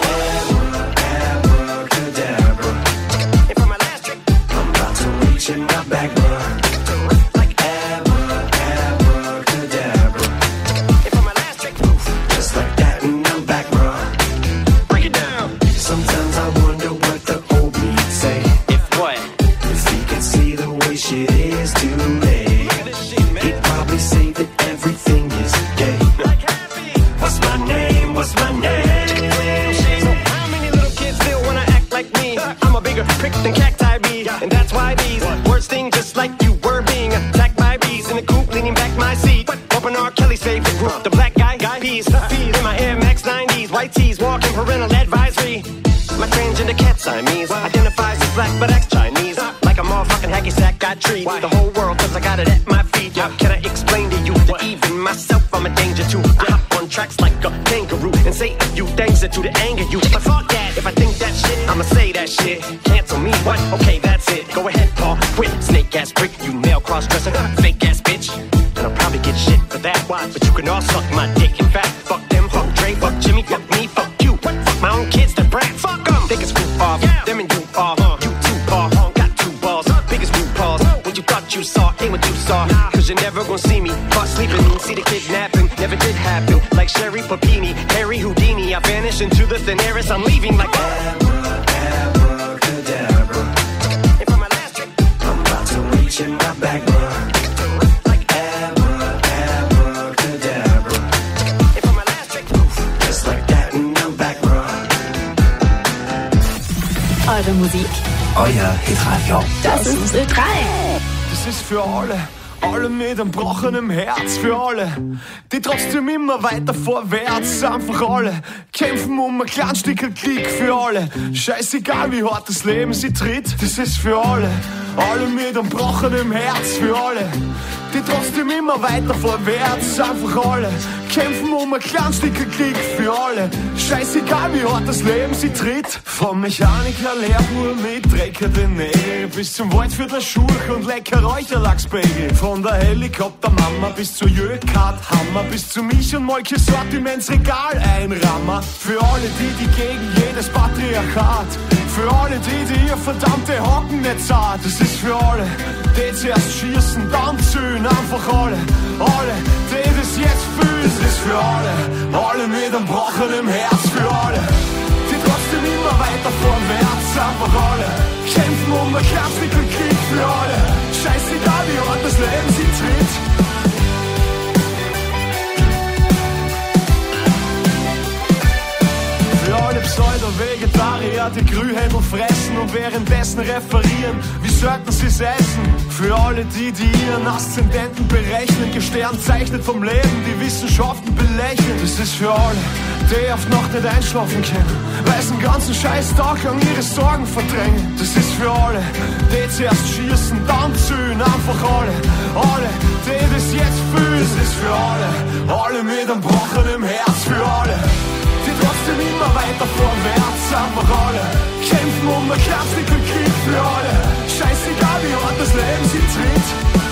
Speaker 5: In my back, bro. Like Abra, Abracadabra.
Speaker 6: If I'm my last trick,
Speaker 5: Just like that, and I'm back, bro.
Speaker 6: Break it down.
Speaker 5: Sometimes I wonder what the old me'd say.
Speaker 6: If what?
Speaker 5: If he could see the way shit is today, he'd probably say that everything is gay. What's my name? What's my name?
Speaker 6: So how many little kids still wanna act like me? I'm a bigger prick than cacti bee, and that's why these words sting just like you were being attacked by bees in the coop, leaning back my seat. Open R. Kelly's favorite group, the black guy, guy peas. In my Air Max nineties, white tees, walking parental advisory. My transgender cat Siamese identifies as black but acts Chinese. Like a motherfucking hacky sack, I treat the whole world cause I got it at my feet. How can I explain to you that even myself I'm a danger to? I hop on tracks like a kangaroo and say a few things that to the anger you. But fuck that, if I think that shit, I'ma say that shit. Cancel me, what? Okay, that's it. Go ahead, Paul, quit. Snake ass prick, you male cross-dresser, fake ass bitch. And I'll probably get shit for that, why? But you can all suck my dick. In fact, fuck them, fuck Dre, fuck Jimmy, fuck me, fuck you. What? Fuck my own kids, the brat, fuck them. Think it's group off, yeah. Them and you off, uh. You two ball, uh. Got two balls, uh. Biggest root balls. What you thought you saw, ain't what you saw. Nah. Cause you're never gonna see me caught sleeping. See the kidnapping, never did happen. Like Sherry Papini, Harry Houdini. I vanish into the thin air as I'm leaving like
Speaker 5: Abra, Abracadabra.
Speaker 6: If I'm my last trick,
Speaker 5: I'm about to reach in my back, bro. Like Abra, Abracadabra.
Speaker 6: If I'm my last trick,
Speaker 5: Just like that, and I'm back, bro.
Speaker 9: Eure Musik.
Speaker 24: Euer Hitradio.
Speaker 9: Das ist Ö drei.
Speaker 7: Das ist für alle, alle mit einem brochenen Herz. Für alle, die trotzdem immer weiter vorwärts. Einfach alle kämpfen um ein Kleinstückchen Glück. Für alle, scheißegal wie hart das Leben sie tritt. Das ist für alle, alle mit einem brochenen Herz. Für alle, die trotzdem immer weiter vorwärts. Einfach alle kämpfen um ein Kleinstückchen Glück. Für alle, scheißegal wie hart das Leben sie tritt. Vom Mechaniker, Lehrbuhr mit Drecker den Nägel bis zum Waldviertler Schurch und lecker Räucherlachsbagel. Von der Helikoptermama bis zur Jökart-Hammer, bis zu Milch- und Molke-Sortimentsregal einrammer. Für alle die, die gegen jedes Patriarchat, für alle die, die ihr verdammte Hocken nicht zahlt. Das ist für alle, die zuerst schießen, dann zühlen. Einfach alle, alle, die das jetzt fühlen. Das ist für alle, alle mit einem brochenen Herz. Für alle, die trotzdem immer weiter vorwärts. Einfach alle, kämpfen um ein Kleinstückchen Krieg. Für alle, scheißegal wie hart das Leben sie tritt. Für alle Pseudo-Vegetarier, die Grühhändel fressen und währenddessen referieren, wie sollten sie es essen? Für alle die, die ihren Aszendenten berechnen, gesternzeichnet vom Leben, die Wissenschaften belächeln. Das ist für alle, die oft noch nicht einschlafen können, weil sie den ganzen scheiß Tag lang ihre Sorgen verdrängen. Das ist für alle, die zuerst schießen, dann zühlen. Einfach alle, alle, die das jetzt fühlen. Das ist für alle, alle mit einem brochenen Herz. Für alle, die trotzdem immer weiter vorwärts. Einfach alle kämpfen um ein Kleinstückchen Krieg. Für alle, scheißegal wie hart das Leben sie tritt.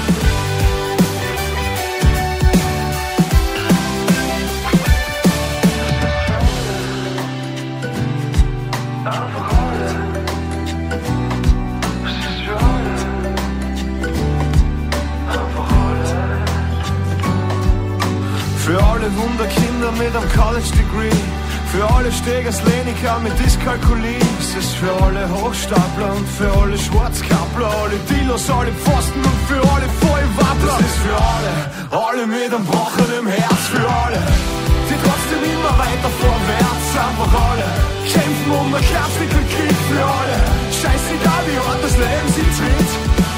Speaker 7: Für alle Wunderkinder mit einem College-Degree, für alle Stegersleniker mit Dyskalkulie. Das ist für alle Hochstapler und für alle Schwarzkappler, alle Dealers, alle Pfosten und für alle Vollwappler. Das ist für alle, alle mit einem brochenen Herz. Für alle, die trotzdem immer weiter vorwärts. Einfach alle kämpfen um ein Kleinstückchen Krieg. Für alle, scheißegal wie hart das Leben sie tritt.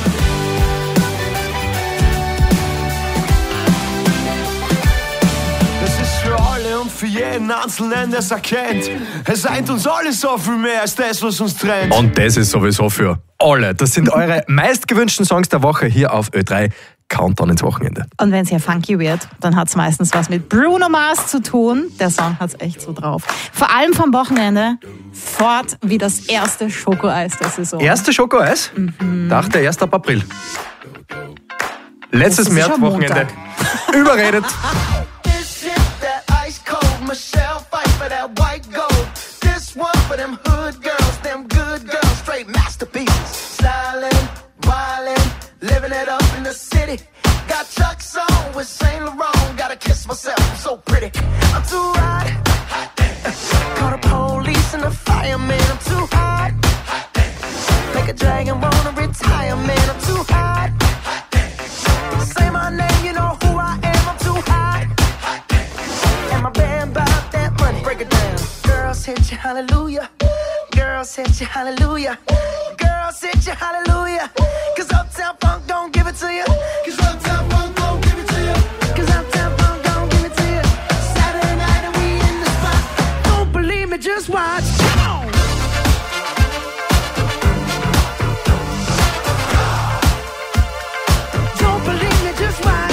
Speaker 7: Für alle und für jeden Einzelnen, der es erkennt. Es eint uns alle so viel mehr als das, was uns trennt.
Speaker 2: Und das ist sowieso für alle. Das sind eure meistgewünschten Songs der Woche hier auf Ö drei. Countdown ins Wochenende.
Speaker 10: Und wenn es hier funky wird, dann hat es meistens was mit Bruno Mars zu tun. Der Song hat es echt so drauf. Vor allem vom Wochenende fort wie das erste Schokoeis der Saison.
Speaker 2: Erste Schokoeis? Mhm. Dachte erst ab April. Letztes Märzwochenende. Überredet.
Speaker 4: Living it up in the city. Got Chuck's on with Saint Laurent. Gotta kiss myself, I'm so pretty. I'm too hot. Call the police and the fireman. I'm too hot. Make a dragon wanna retire, man. I'm too hot. Say my name, you know who I am. I'm too hot. And my band bought that money. Break it down. Girls hit you, hallelujah. Girls hit you, hallelujah. Girls hit you, hallelujah. Cause Uptown Funk don't give it to you. Cause Uptown Funk don't give it to you. Cause Uptown Funk don't give it to you. Saturday night and we in the spot. Don't believe me, just watch. Come on. Don't believe me, just watch.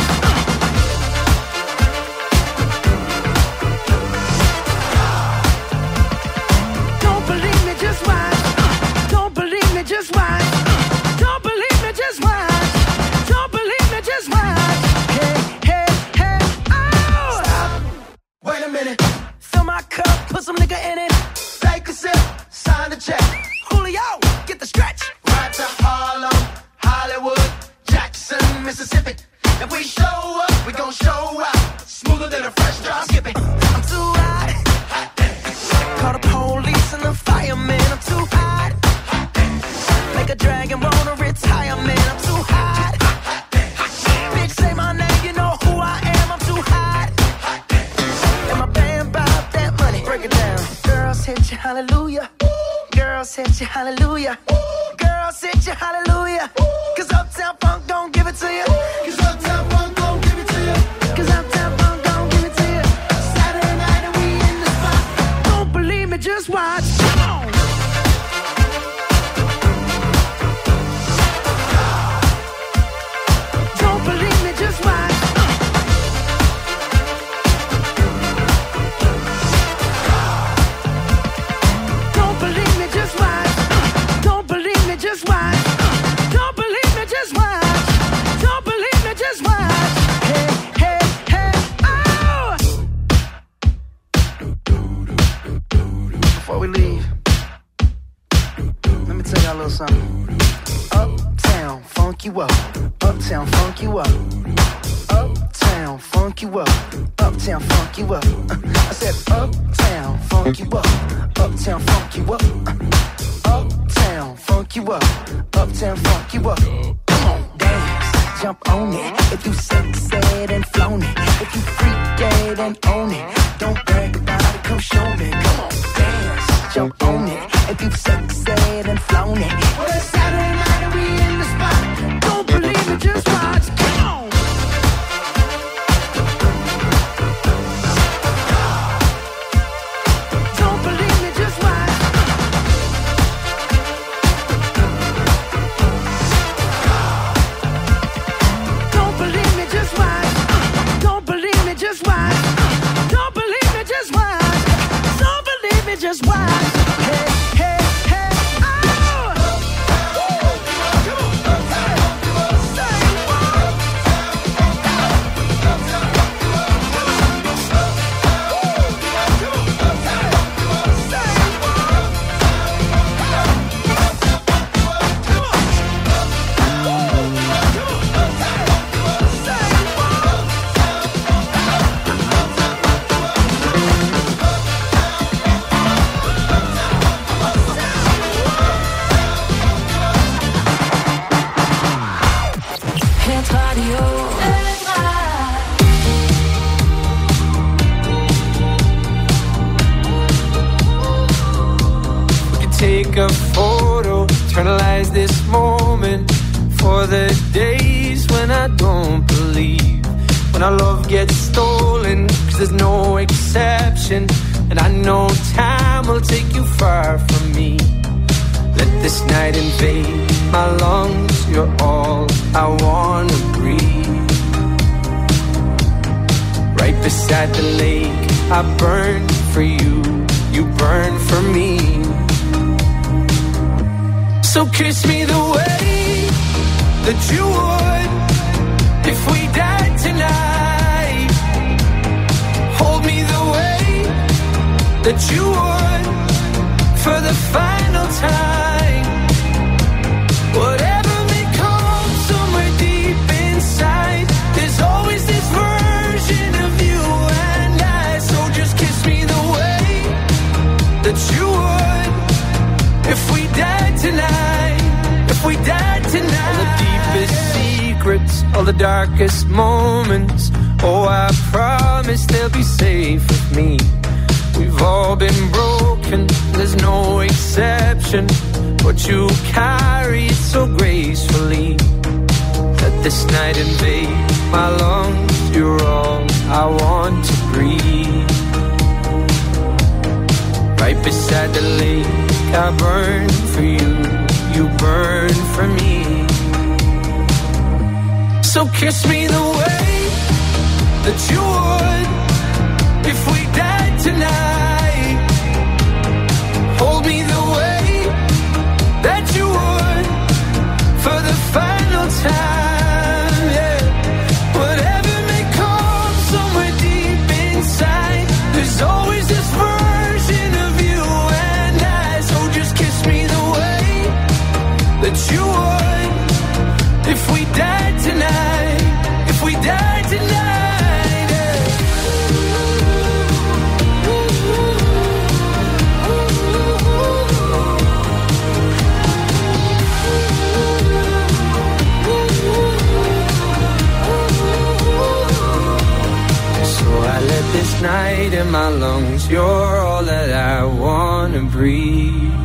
Speaker 4: Don't believe me, just watch. Don't believe me, just watch. Don't believe me, just watch. Don't believe me, just watch. Hey, hey, hey, oh! Stop. Wait a minute. Fill my cup, put some nigga in it. Take a sip, sign the check. Julio, get the stretch. Right to Harlem, Hollywood, Jackson, Mississippi. If we show up, we gon' show out. Smoother than a fresh drop. Skip it. I'm too hot. Call the police and the fireman. I'm too hot. Make a dragon wanna retire, man. I'm too hot. Bitch, say my name, you know who I am. I'm too hot. And my band bought that money. Break it down. Girls hit you, hallelujah. Girls hit you, hallelujah. Girls hit you, hallelujah. Cause Uptown Funk don't give it to you. Cause Uptown Funk don't give it to you. Cause Uptown Funk don't give it to you. Saturday night and we in the spot. Don't believe me, just watch. Come on. Don't believe me, just watch. Don't believe me, just watch. Don't believe me, just watch. Don't believe me, just watch. Don't believe me, just watch. Hey, hey, hey, oh! Before we leave, let me tell y'all a little something. Uptown, funk you up. Uptown, funk you up. Uptown, funk you up. Uptown, funk you up. I said uptown, funk you up. Uptown, funk you up. Uptown, funk you up. Uptown, funk you up. Come on, dance, jump on it. If you sexed and flown it. If you freaked dead and own it. Don't brag about it, come show me. Come on, dance, jump on it. If you sexed and flown it. Well, it's Saturday night and we in the spot. Don't believe it, just watch. Come on. Don't believe me, just watch. Don't believe me, just watch. Don't believe me, just watch. Don't believe me, just watch. Don't believe me, just watch. Hey, hey, hey, oh!
Speaker 5: Hit Radio Ö drei.
Speaker 11: We could take a photo, eternalize this moment for the days when I don't believe, when our love gets stolen, cause there's no exception, and I know time will take you far from me. Let this night invade my lungs. You're all I wanna breathe. Right beside the lake, I burn for you, you burn for me. So kiss me the way that you would if we died tonight. Hold me the way that you would for the final time. Whatever may come somewhere deep inside, there's always this version of you and I. So just kiss me the way that you would if we died tonight. If we died tonight. All the deepest secrets, all the darkest moments, oh, I promise they'll be safe with me. We've all been broken, there's no exception, but you carry it so gracefully. Let this night invade my lungs, you're all I want to breathe. Right beside the lake, I burn for you, you burn for me. So kiss me the way that you would if we died tonight. Hold me the way that you would for the final time, yeah. Whatever may come somewhere deep inside, there's always this version of you and I. So just kiss me the way that you would if we died tonight. If we died tonight, yeah. This night in my lungs, you're all that I wanna breathe.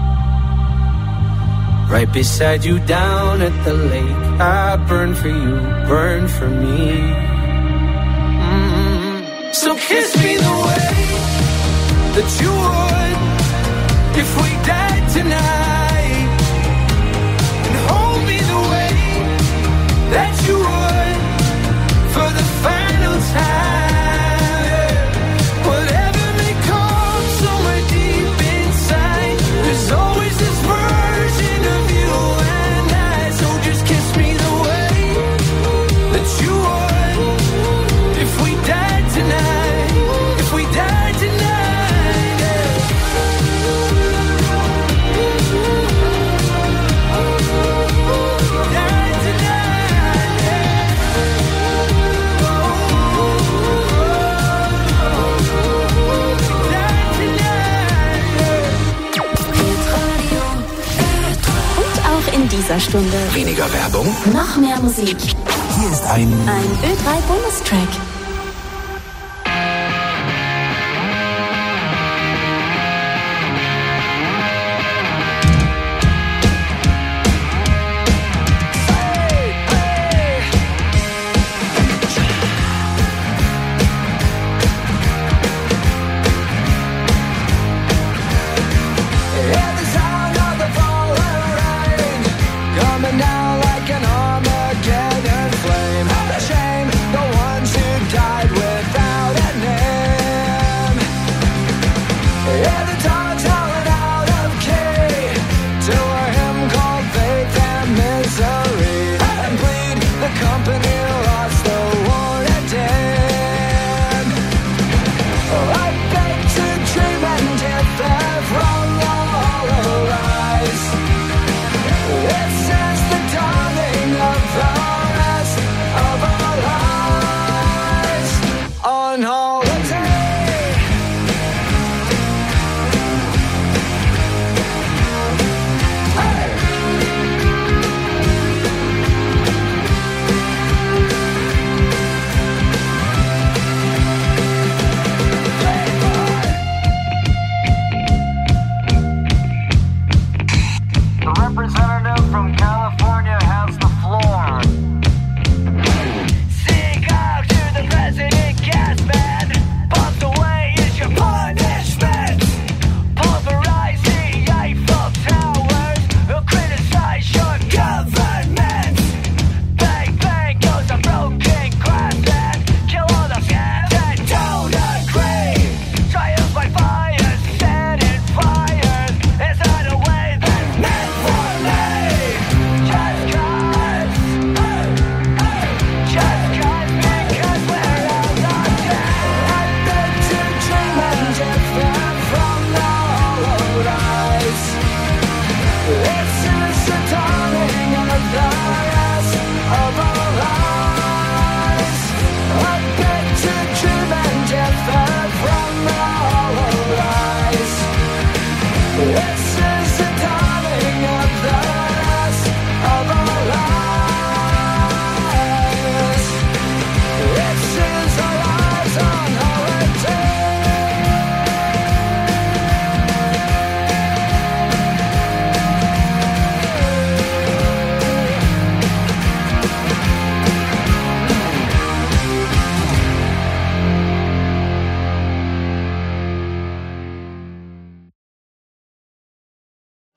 Speaker 11: Right beside you down at the lake, I burn for you, burn for me. Mm-hmm. So kiss me the way that you would if we died tonight, and hold me the way that you would for the final time. There's always this version of you and I. So just kiss me the way that you would if we died tonight. If we died tonight, yeah. Died tonight, yeah. Died tonight, yeah.
Speaker 9: Und auch in dieser Stunde
Speaker 21: Weniger Werbung,
Speaker 9: noch mehr Musik.
Speaker 21: hier ist ein
Speaker 9: Ein Ö drei Bonustrack.
Speaker 11: Coming down like an Armageddon flame. Shame the ones who died without a name. Yeah, the dog's howling out of key to a hymn called faith and misery. And bleed, the company lost the war again. Oh, I beg to dream and get there from your hollow eyes. It says the dawning of the rest of our lives on holiday.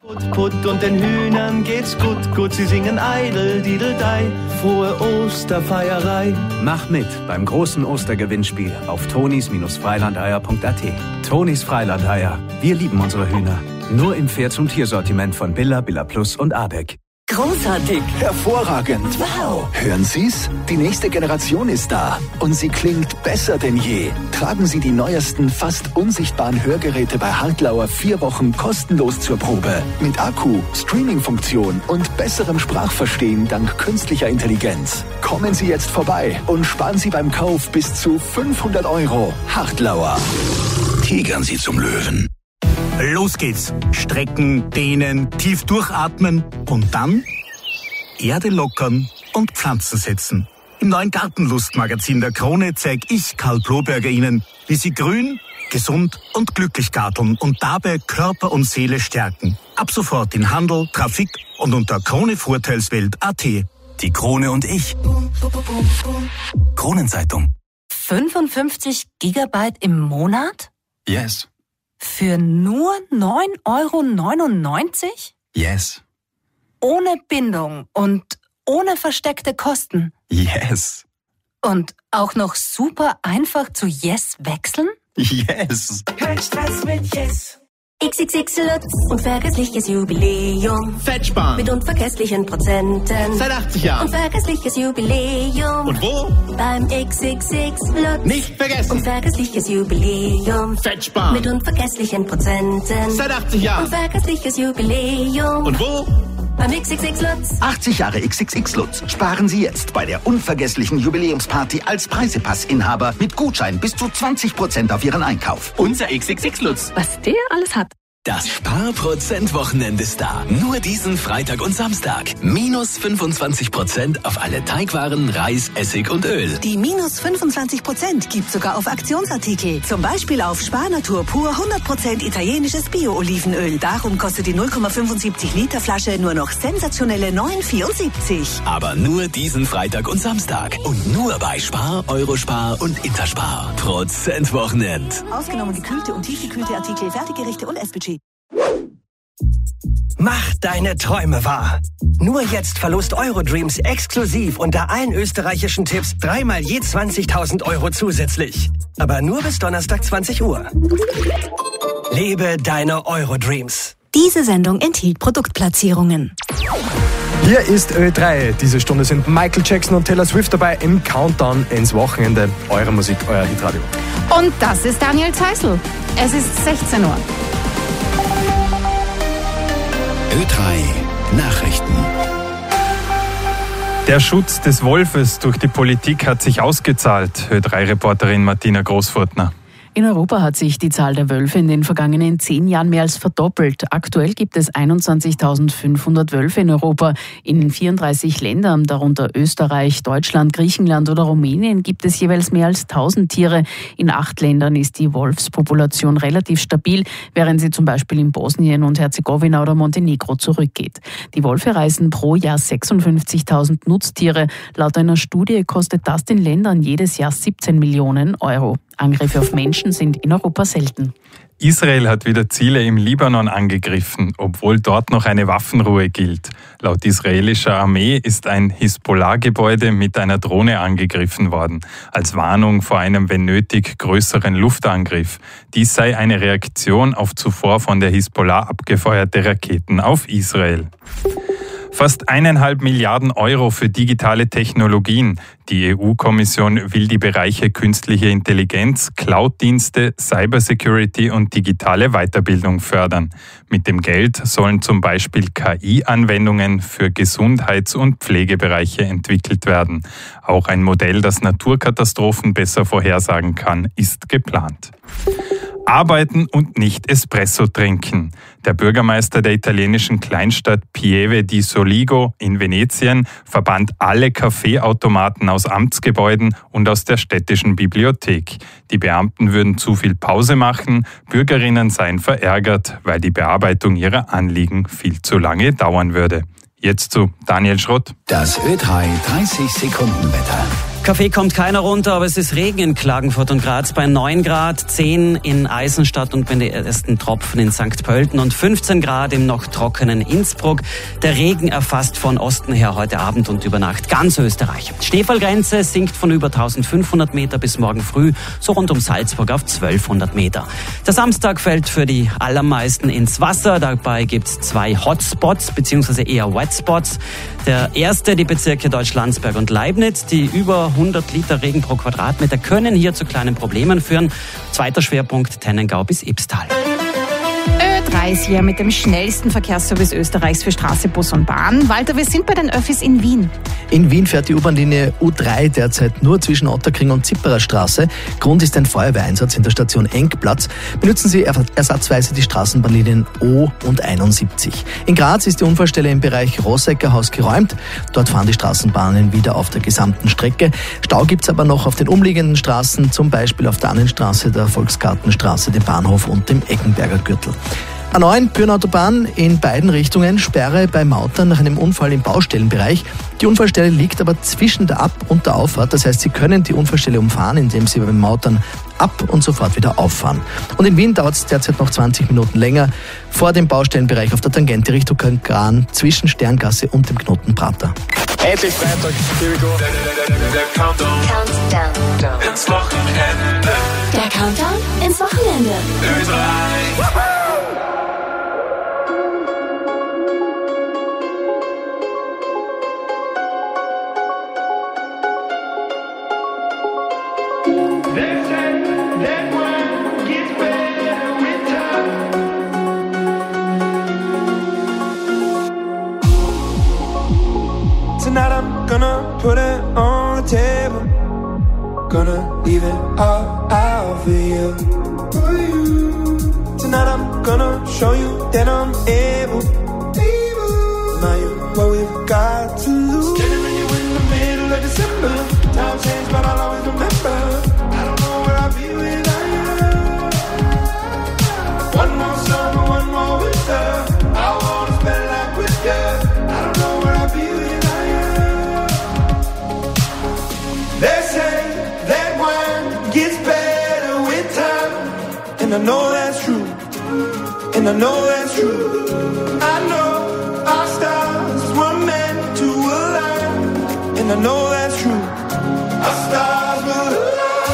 Speaker 12: Put und den Hühnern geht's gut, gut, sie singen Eidel, Dideldei, frohe Osterfeierei.
Speaker 13: Mach mit beim großen Ostergewinnspiel auf tonis Freilandeier punkt at. Tonis Freilandeier, wir lieben unsere Hühner. Nur im Pferds- und Tierssortiment von Billa, Billa Plus und Abeck.
Speaker 22: Großartig!
Speaker 21: Hervorragend! Wow! Hören Sie's? Die nächste Generation ist da. Und sie klingt besser denn je. Tragen Sie die neuesten, fast unsichtbaren Hörgeräte bei Hartlauer vier Wochen kostenlos zur Probe. Mit Akku, Streaming-Funktion und besserem Sprachverstehen dank künstlicher Intelligenz. Kommen Sie jetzt vorbei und sparen Sie beim Kauf bis zu fünfhundert Euro. Hartlauer. Tigern Sie zum Löwen.
Speaker 25: Los geht's. Strecken, dehnen, tief durchatmen und dann Erde lockern und Pflanzen setzen. Im neuen Gartenlustmagazin der Krone zeige ich, Karl Bloberger, Ihnen, wie Sie grün, gesund und glücklich garteln und dabei Körper und Seele stärken. Ab sofort in Handel, Trafik und unter Krone-Vorteilswelt punkt at. Die Krone und ich. Kronenzeitung.
Speaker 14: fünfundfünfzig Gigabyte im Monat?
Speaker 25: Yes.
Speaker 14: Für nur neun Euro neunundneunzig?
Speaker 25: Yes.
Speaker 14: Ohne Bindung und ohne versteckte Kosten?
Speaker 25: Yes.
Speaker 14: Und auch noch super einfach zu Yes wechseln?
Speaker 25: Yes.
Speaker 14: Kein Stress mit Yes.
Speaker 15: X X X Lutz, unvergessliches Jubiläum.
Speaker 7: Fettsparen.
Speaker 15: Mit unvergesslichen Prozenten.
Speaker 7: Seit achtzig Jahren.
Speaker 15: Unvergessliches Jubiläum.
Speaker 7: Und wo?
Speaker 15: Beim X X X Lutz.
Speaker 7: Nicht vergessen.
Speaker 15: Unvergessliches Jubiläum.
Speaker 7: Fettsparen.
Speaker 15: Mit unvergesslichen Prozenten.
Speaker 7: Seit achtzig Jahren.
Speaker 15: Unvergessliches Jubiläum.
Speaker 7: Und wo?
Speaker 15: Beim X X X Lutz.
Speaker 16: achtzig Jahre X X X Lutz. Sparen Sie jetzt bei der unvergesslichen Jubiläumsparty als Preisepassinhaber mit Gutschein bis zu zwanzig Prozent auf Ihren Einkauf. Unser X X X Lutz.
Speaker 14: Was der alles hat.
Speaker 21: Das Sparprozent-Wochenende ist da. Nur diesen Freitag und Samstag. Minus fünfundzwanzig Prozent auf alle Teigwaren, Reis, Essig und Öl.
Speaker 17: Die minus fünfundzwanzig Prozent gibt sogar auf Aktionsartikel. Zum Beispiel auf Sparnatur pur hundert Prozent italienisches Bio-Olivenöl. Darum kostet die null Komma fünfundsiebzig Liter Flasche nur noch sensationelle neun Komma vierundsiebzig.
Speaker 21: Aber nur diesen Freitag und Samstag. Und nur bei Spar, Eurospar und Interspar. Prozent-Wochenend.
Speaker 17: Ausgenommen gekühlte und tiefgekühlte Artikel, Fertiggerichte und Essbudget.
Speaker 18: Mach deine Träume wahr. Nur jetzt Verlust Eurodreams exklusiv unter allen österreichischen Tipps dreimal je zwanzigtausend Euro zusätzlich. Aber nur bis Donnerstag zwanzig Uhr. Lebe deine Eurodreams.
Speaker 17: Diese Sendung enthielt Produktplatzierungen.
Speaker 2: Hier ist Ö drei. Diese Stunde sind Michael Jackson und Taylor Swift dabei im Countdown ins Wochenende. Eure Musik, euer Hitradio.
Speaker 10: Und das ist Daniel Zeisel. Es ist sechzehn Uhr.
Speaker 21: Ö drei Nachrichten.
Speaker 19: Der Schutz des Wolfes durch die Politik hat sich ausgezahlt. Ö drei Reporterin Martina Großfurtner.
Speaker 20: In Europa hat sich die Zahl der Wölfe in den vergangenen zehn Jahren mehr als verdoppelt. Aktuell gibt es einundzwanzigtausendfünfhundert Wölfe in Europa. In vierunddreißig Ländern, darunter Österreich, Deutschland, Griechenland oder Rumänien, gibt es jeweils mehr als tausend Tiere. In acht Ländern ist die Wolfspopulation relativ stabil, während sie zum Beispiel in Bosnien und Herzegowina oder Montenegro zurückgeht. Die Wölfe reißen pro Jahr sechsundfünfzigtausend Nutztiere. Laut einer Studie kostet das den Ländern jedes Jahr siebzehn Millionen Euro. Angriffe auf Menschen sind in Europa selten.
Speaker 19: Israel hat wieder Ziele im Libanon angegriffen, obwohl dort noch eine Waffenruhe gilt. Laut israelischer Armee ist ein Hisbollah-Gebäude mit einer Drohne angegriffen worden, als Warnung vor einem, wenn nötig, größeren Luftangriff. Dies sei eine Reaktion auf zuvor von der Hisbollah abgefeuerte Raketen auf Israel. Fast eineinhalb Milliarden Euro für digitale Technologien. Die E U-Kommission will die Bereiche künstliche Intelligenz, Cloud-Dienste, Cybersecurity und digitale Weiterbildung fördern. Mit dem Geld sollen zum Beispiel K I-Anwendungen für Gesundheits- und Pflegebereiche entwickelt werden. Auch ein Modell, das Naturkatastrophen besser vorhersagen kann, ist geplant. Arbeiten und nicht Espresso trinken. Der Bürgermeister der italienischen Kleinstadt Pieve di Soligo in Venetien verbannt alle Kaffeeautomaten aus Amtsgebäuden und aus der städtischen Bibliothek. Die Beamten würden zu viel Pause machen, Bürgerinnen seien verärgert, weil die Bearbeitung ihrer Anliegen viel zu lange dauern würde. Jetzt zu Daniel Schrott.
Speaker 21: Das Ö drei dreißig Sekunden Wetter.
Speaker 1: Kaffee kommt keiner runter, aber es ist Regen in Klagenfurt und Graz bei neun Grad, zehn in Eisenstadt und bei den ersten Tropfen in Sankt Pölten und fünfzehn Grad im noch trockenen Innsbruck. Der Regen erfasst von Osten her heute Abend und über Nacht ganz Österreich. Schneefallgrenze sinkt von über eintausendfünfhundert Meter bis morgen früh, so rund um Salzburg auf zwölfhundert Meter. Der Samstag fällt für die allermeisten ins Wasser. Dabei gibt's zwei Hotspots, beziehungsweise eher Wetspots. Der erste, die Bezirke Deutsch-Landsberg und Leibniz, die über hundert Liter Regen pro Quadratmeter können hier zu kleinen Problemen führen. Zweiter Schwerpunkt Tennengau bis Ibstal.
Speaker 10: Ö drei ist hier mit dem schnellsten Verkehrsservice Österreichs für Straße, Bus und Bahn. Walter, wir sind bei den Öffis in Wien.
Speaker 3: In Wien fährt die U-Bahn-Linie U drei derzeit nur zwischen Otterkring und Zipperer Straße. Grund ist ein Feuerwehreinsatz in der Station Engplatz. Benutzen Sie ersatzweise die Straßenbahnlinien O und einundsiebzig. In Graz ist die Unfallstelle im Bereich Roseckerhaus geräumt. Dort fahren die Straßenbahnen wieder auf der gesamten Strecke. Stau gibt's aber noch auf den umliegenden Straßen, zum Beispiel auf der Annenstraße, der Volksgartenstraße, dem Bahnhof und dem Eckenberger Gürtel. A neun Büren-Autobahn in beiden Richtungen, Sperre bei Mautern nach einem Unfall im Baustellenbereich. Die Unfallstelle liegt aber zwischen der Ab- und der Auffahrt. Das heißt, Sie können die Unfallstelle umfahren, indem Sie beim Mautern ab- und sofort wieder auffahren. Und in Wien dauert es derzeit noch zwanzig Minuten länger vor dem Baustellenbereich auf der Tangente Richtung Köln-Gran zwischen Sterngasse und dem Knoten Prater.
Speaker 7: Endlich Freitag, here we go. Der, der, der, der, der Countdown. Countdown. Ins Wochenende.
Speaker 9: Der Countdown ins Wochenende.
Speaker 7: Ö drei.
Speaker 11: Tonight I'm gonna put it on the table. Gonna leave it all out for you. Tonight I'm gonna show you that I'm able. Now you what we've got to lose. Standing with you in the middle of December. Time changed, but I'll always remember. I don't know where I'll be without you. One more summer, one more winter. I wanna spend life with you. I don't know where I'll be without you. They say that wine gets better with time, and I know that's true, and I know that's true. I know our stars were meant to align, and I know that's true. Our stars will align.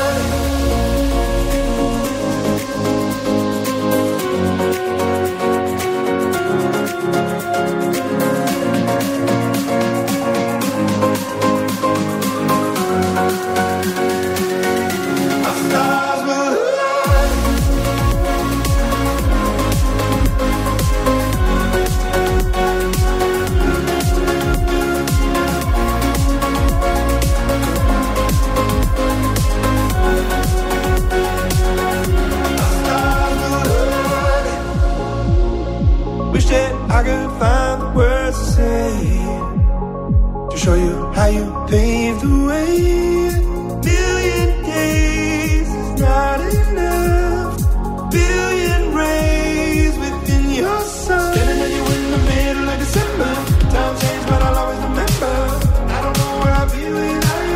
Speaker 11: I could find the words to say to show you how you paved the way. Million days is not enough. Billion rays within your sun. Standing at you in the middle of December. Time changed, but I'll always remember. I don't know where I'll be without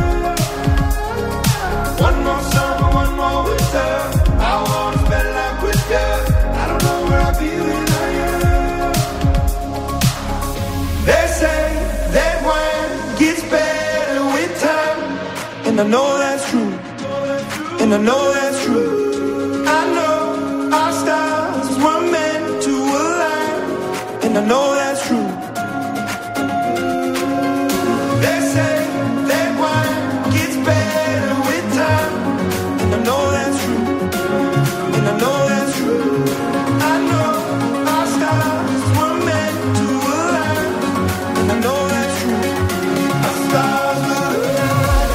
Speaker 11: you. One more summer, one more winter. I wanna spend life with you. I don't know where I'll be without you. They say that wine gets better with time, and I know that's true, and I know that's true. I know our stars were meant to align, and I know that's true. They say that wine gets better with time, and I know that's true, and I know that's true. I know our stars were meant to align, and I know that's true. Our stars will align.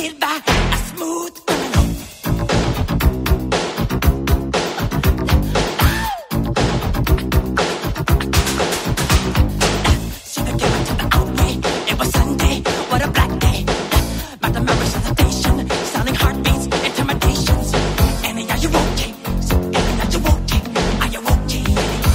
Speaker 4: Silver, a smooth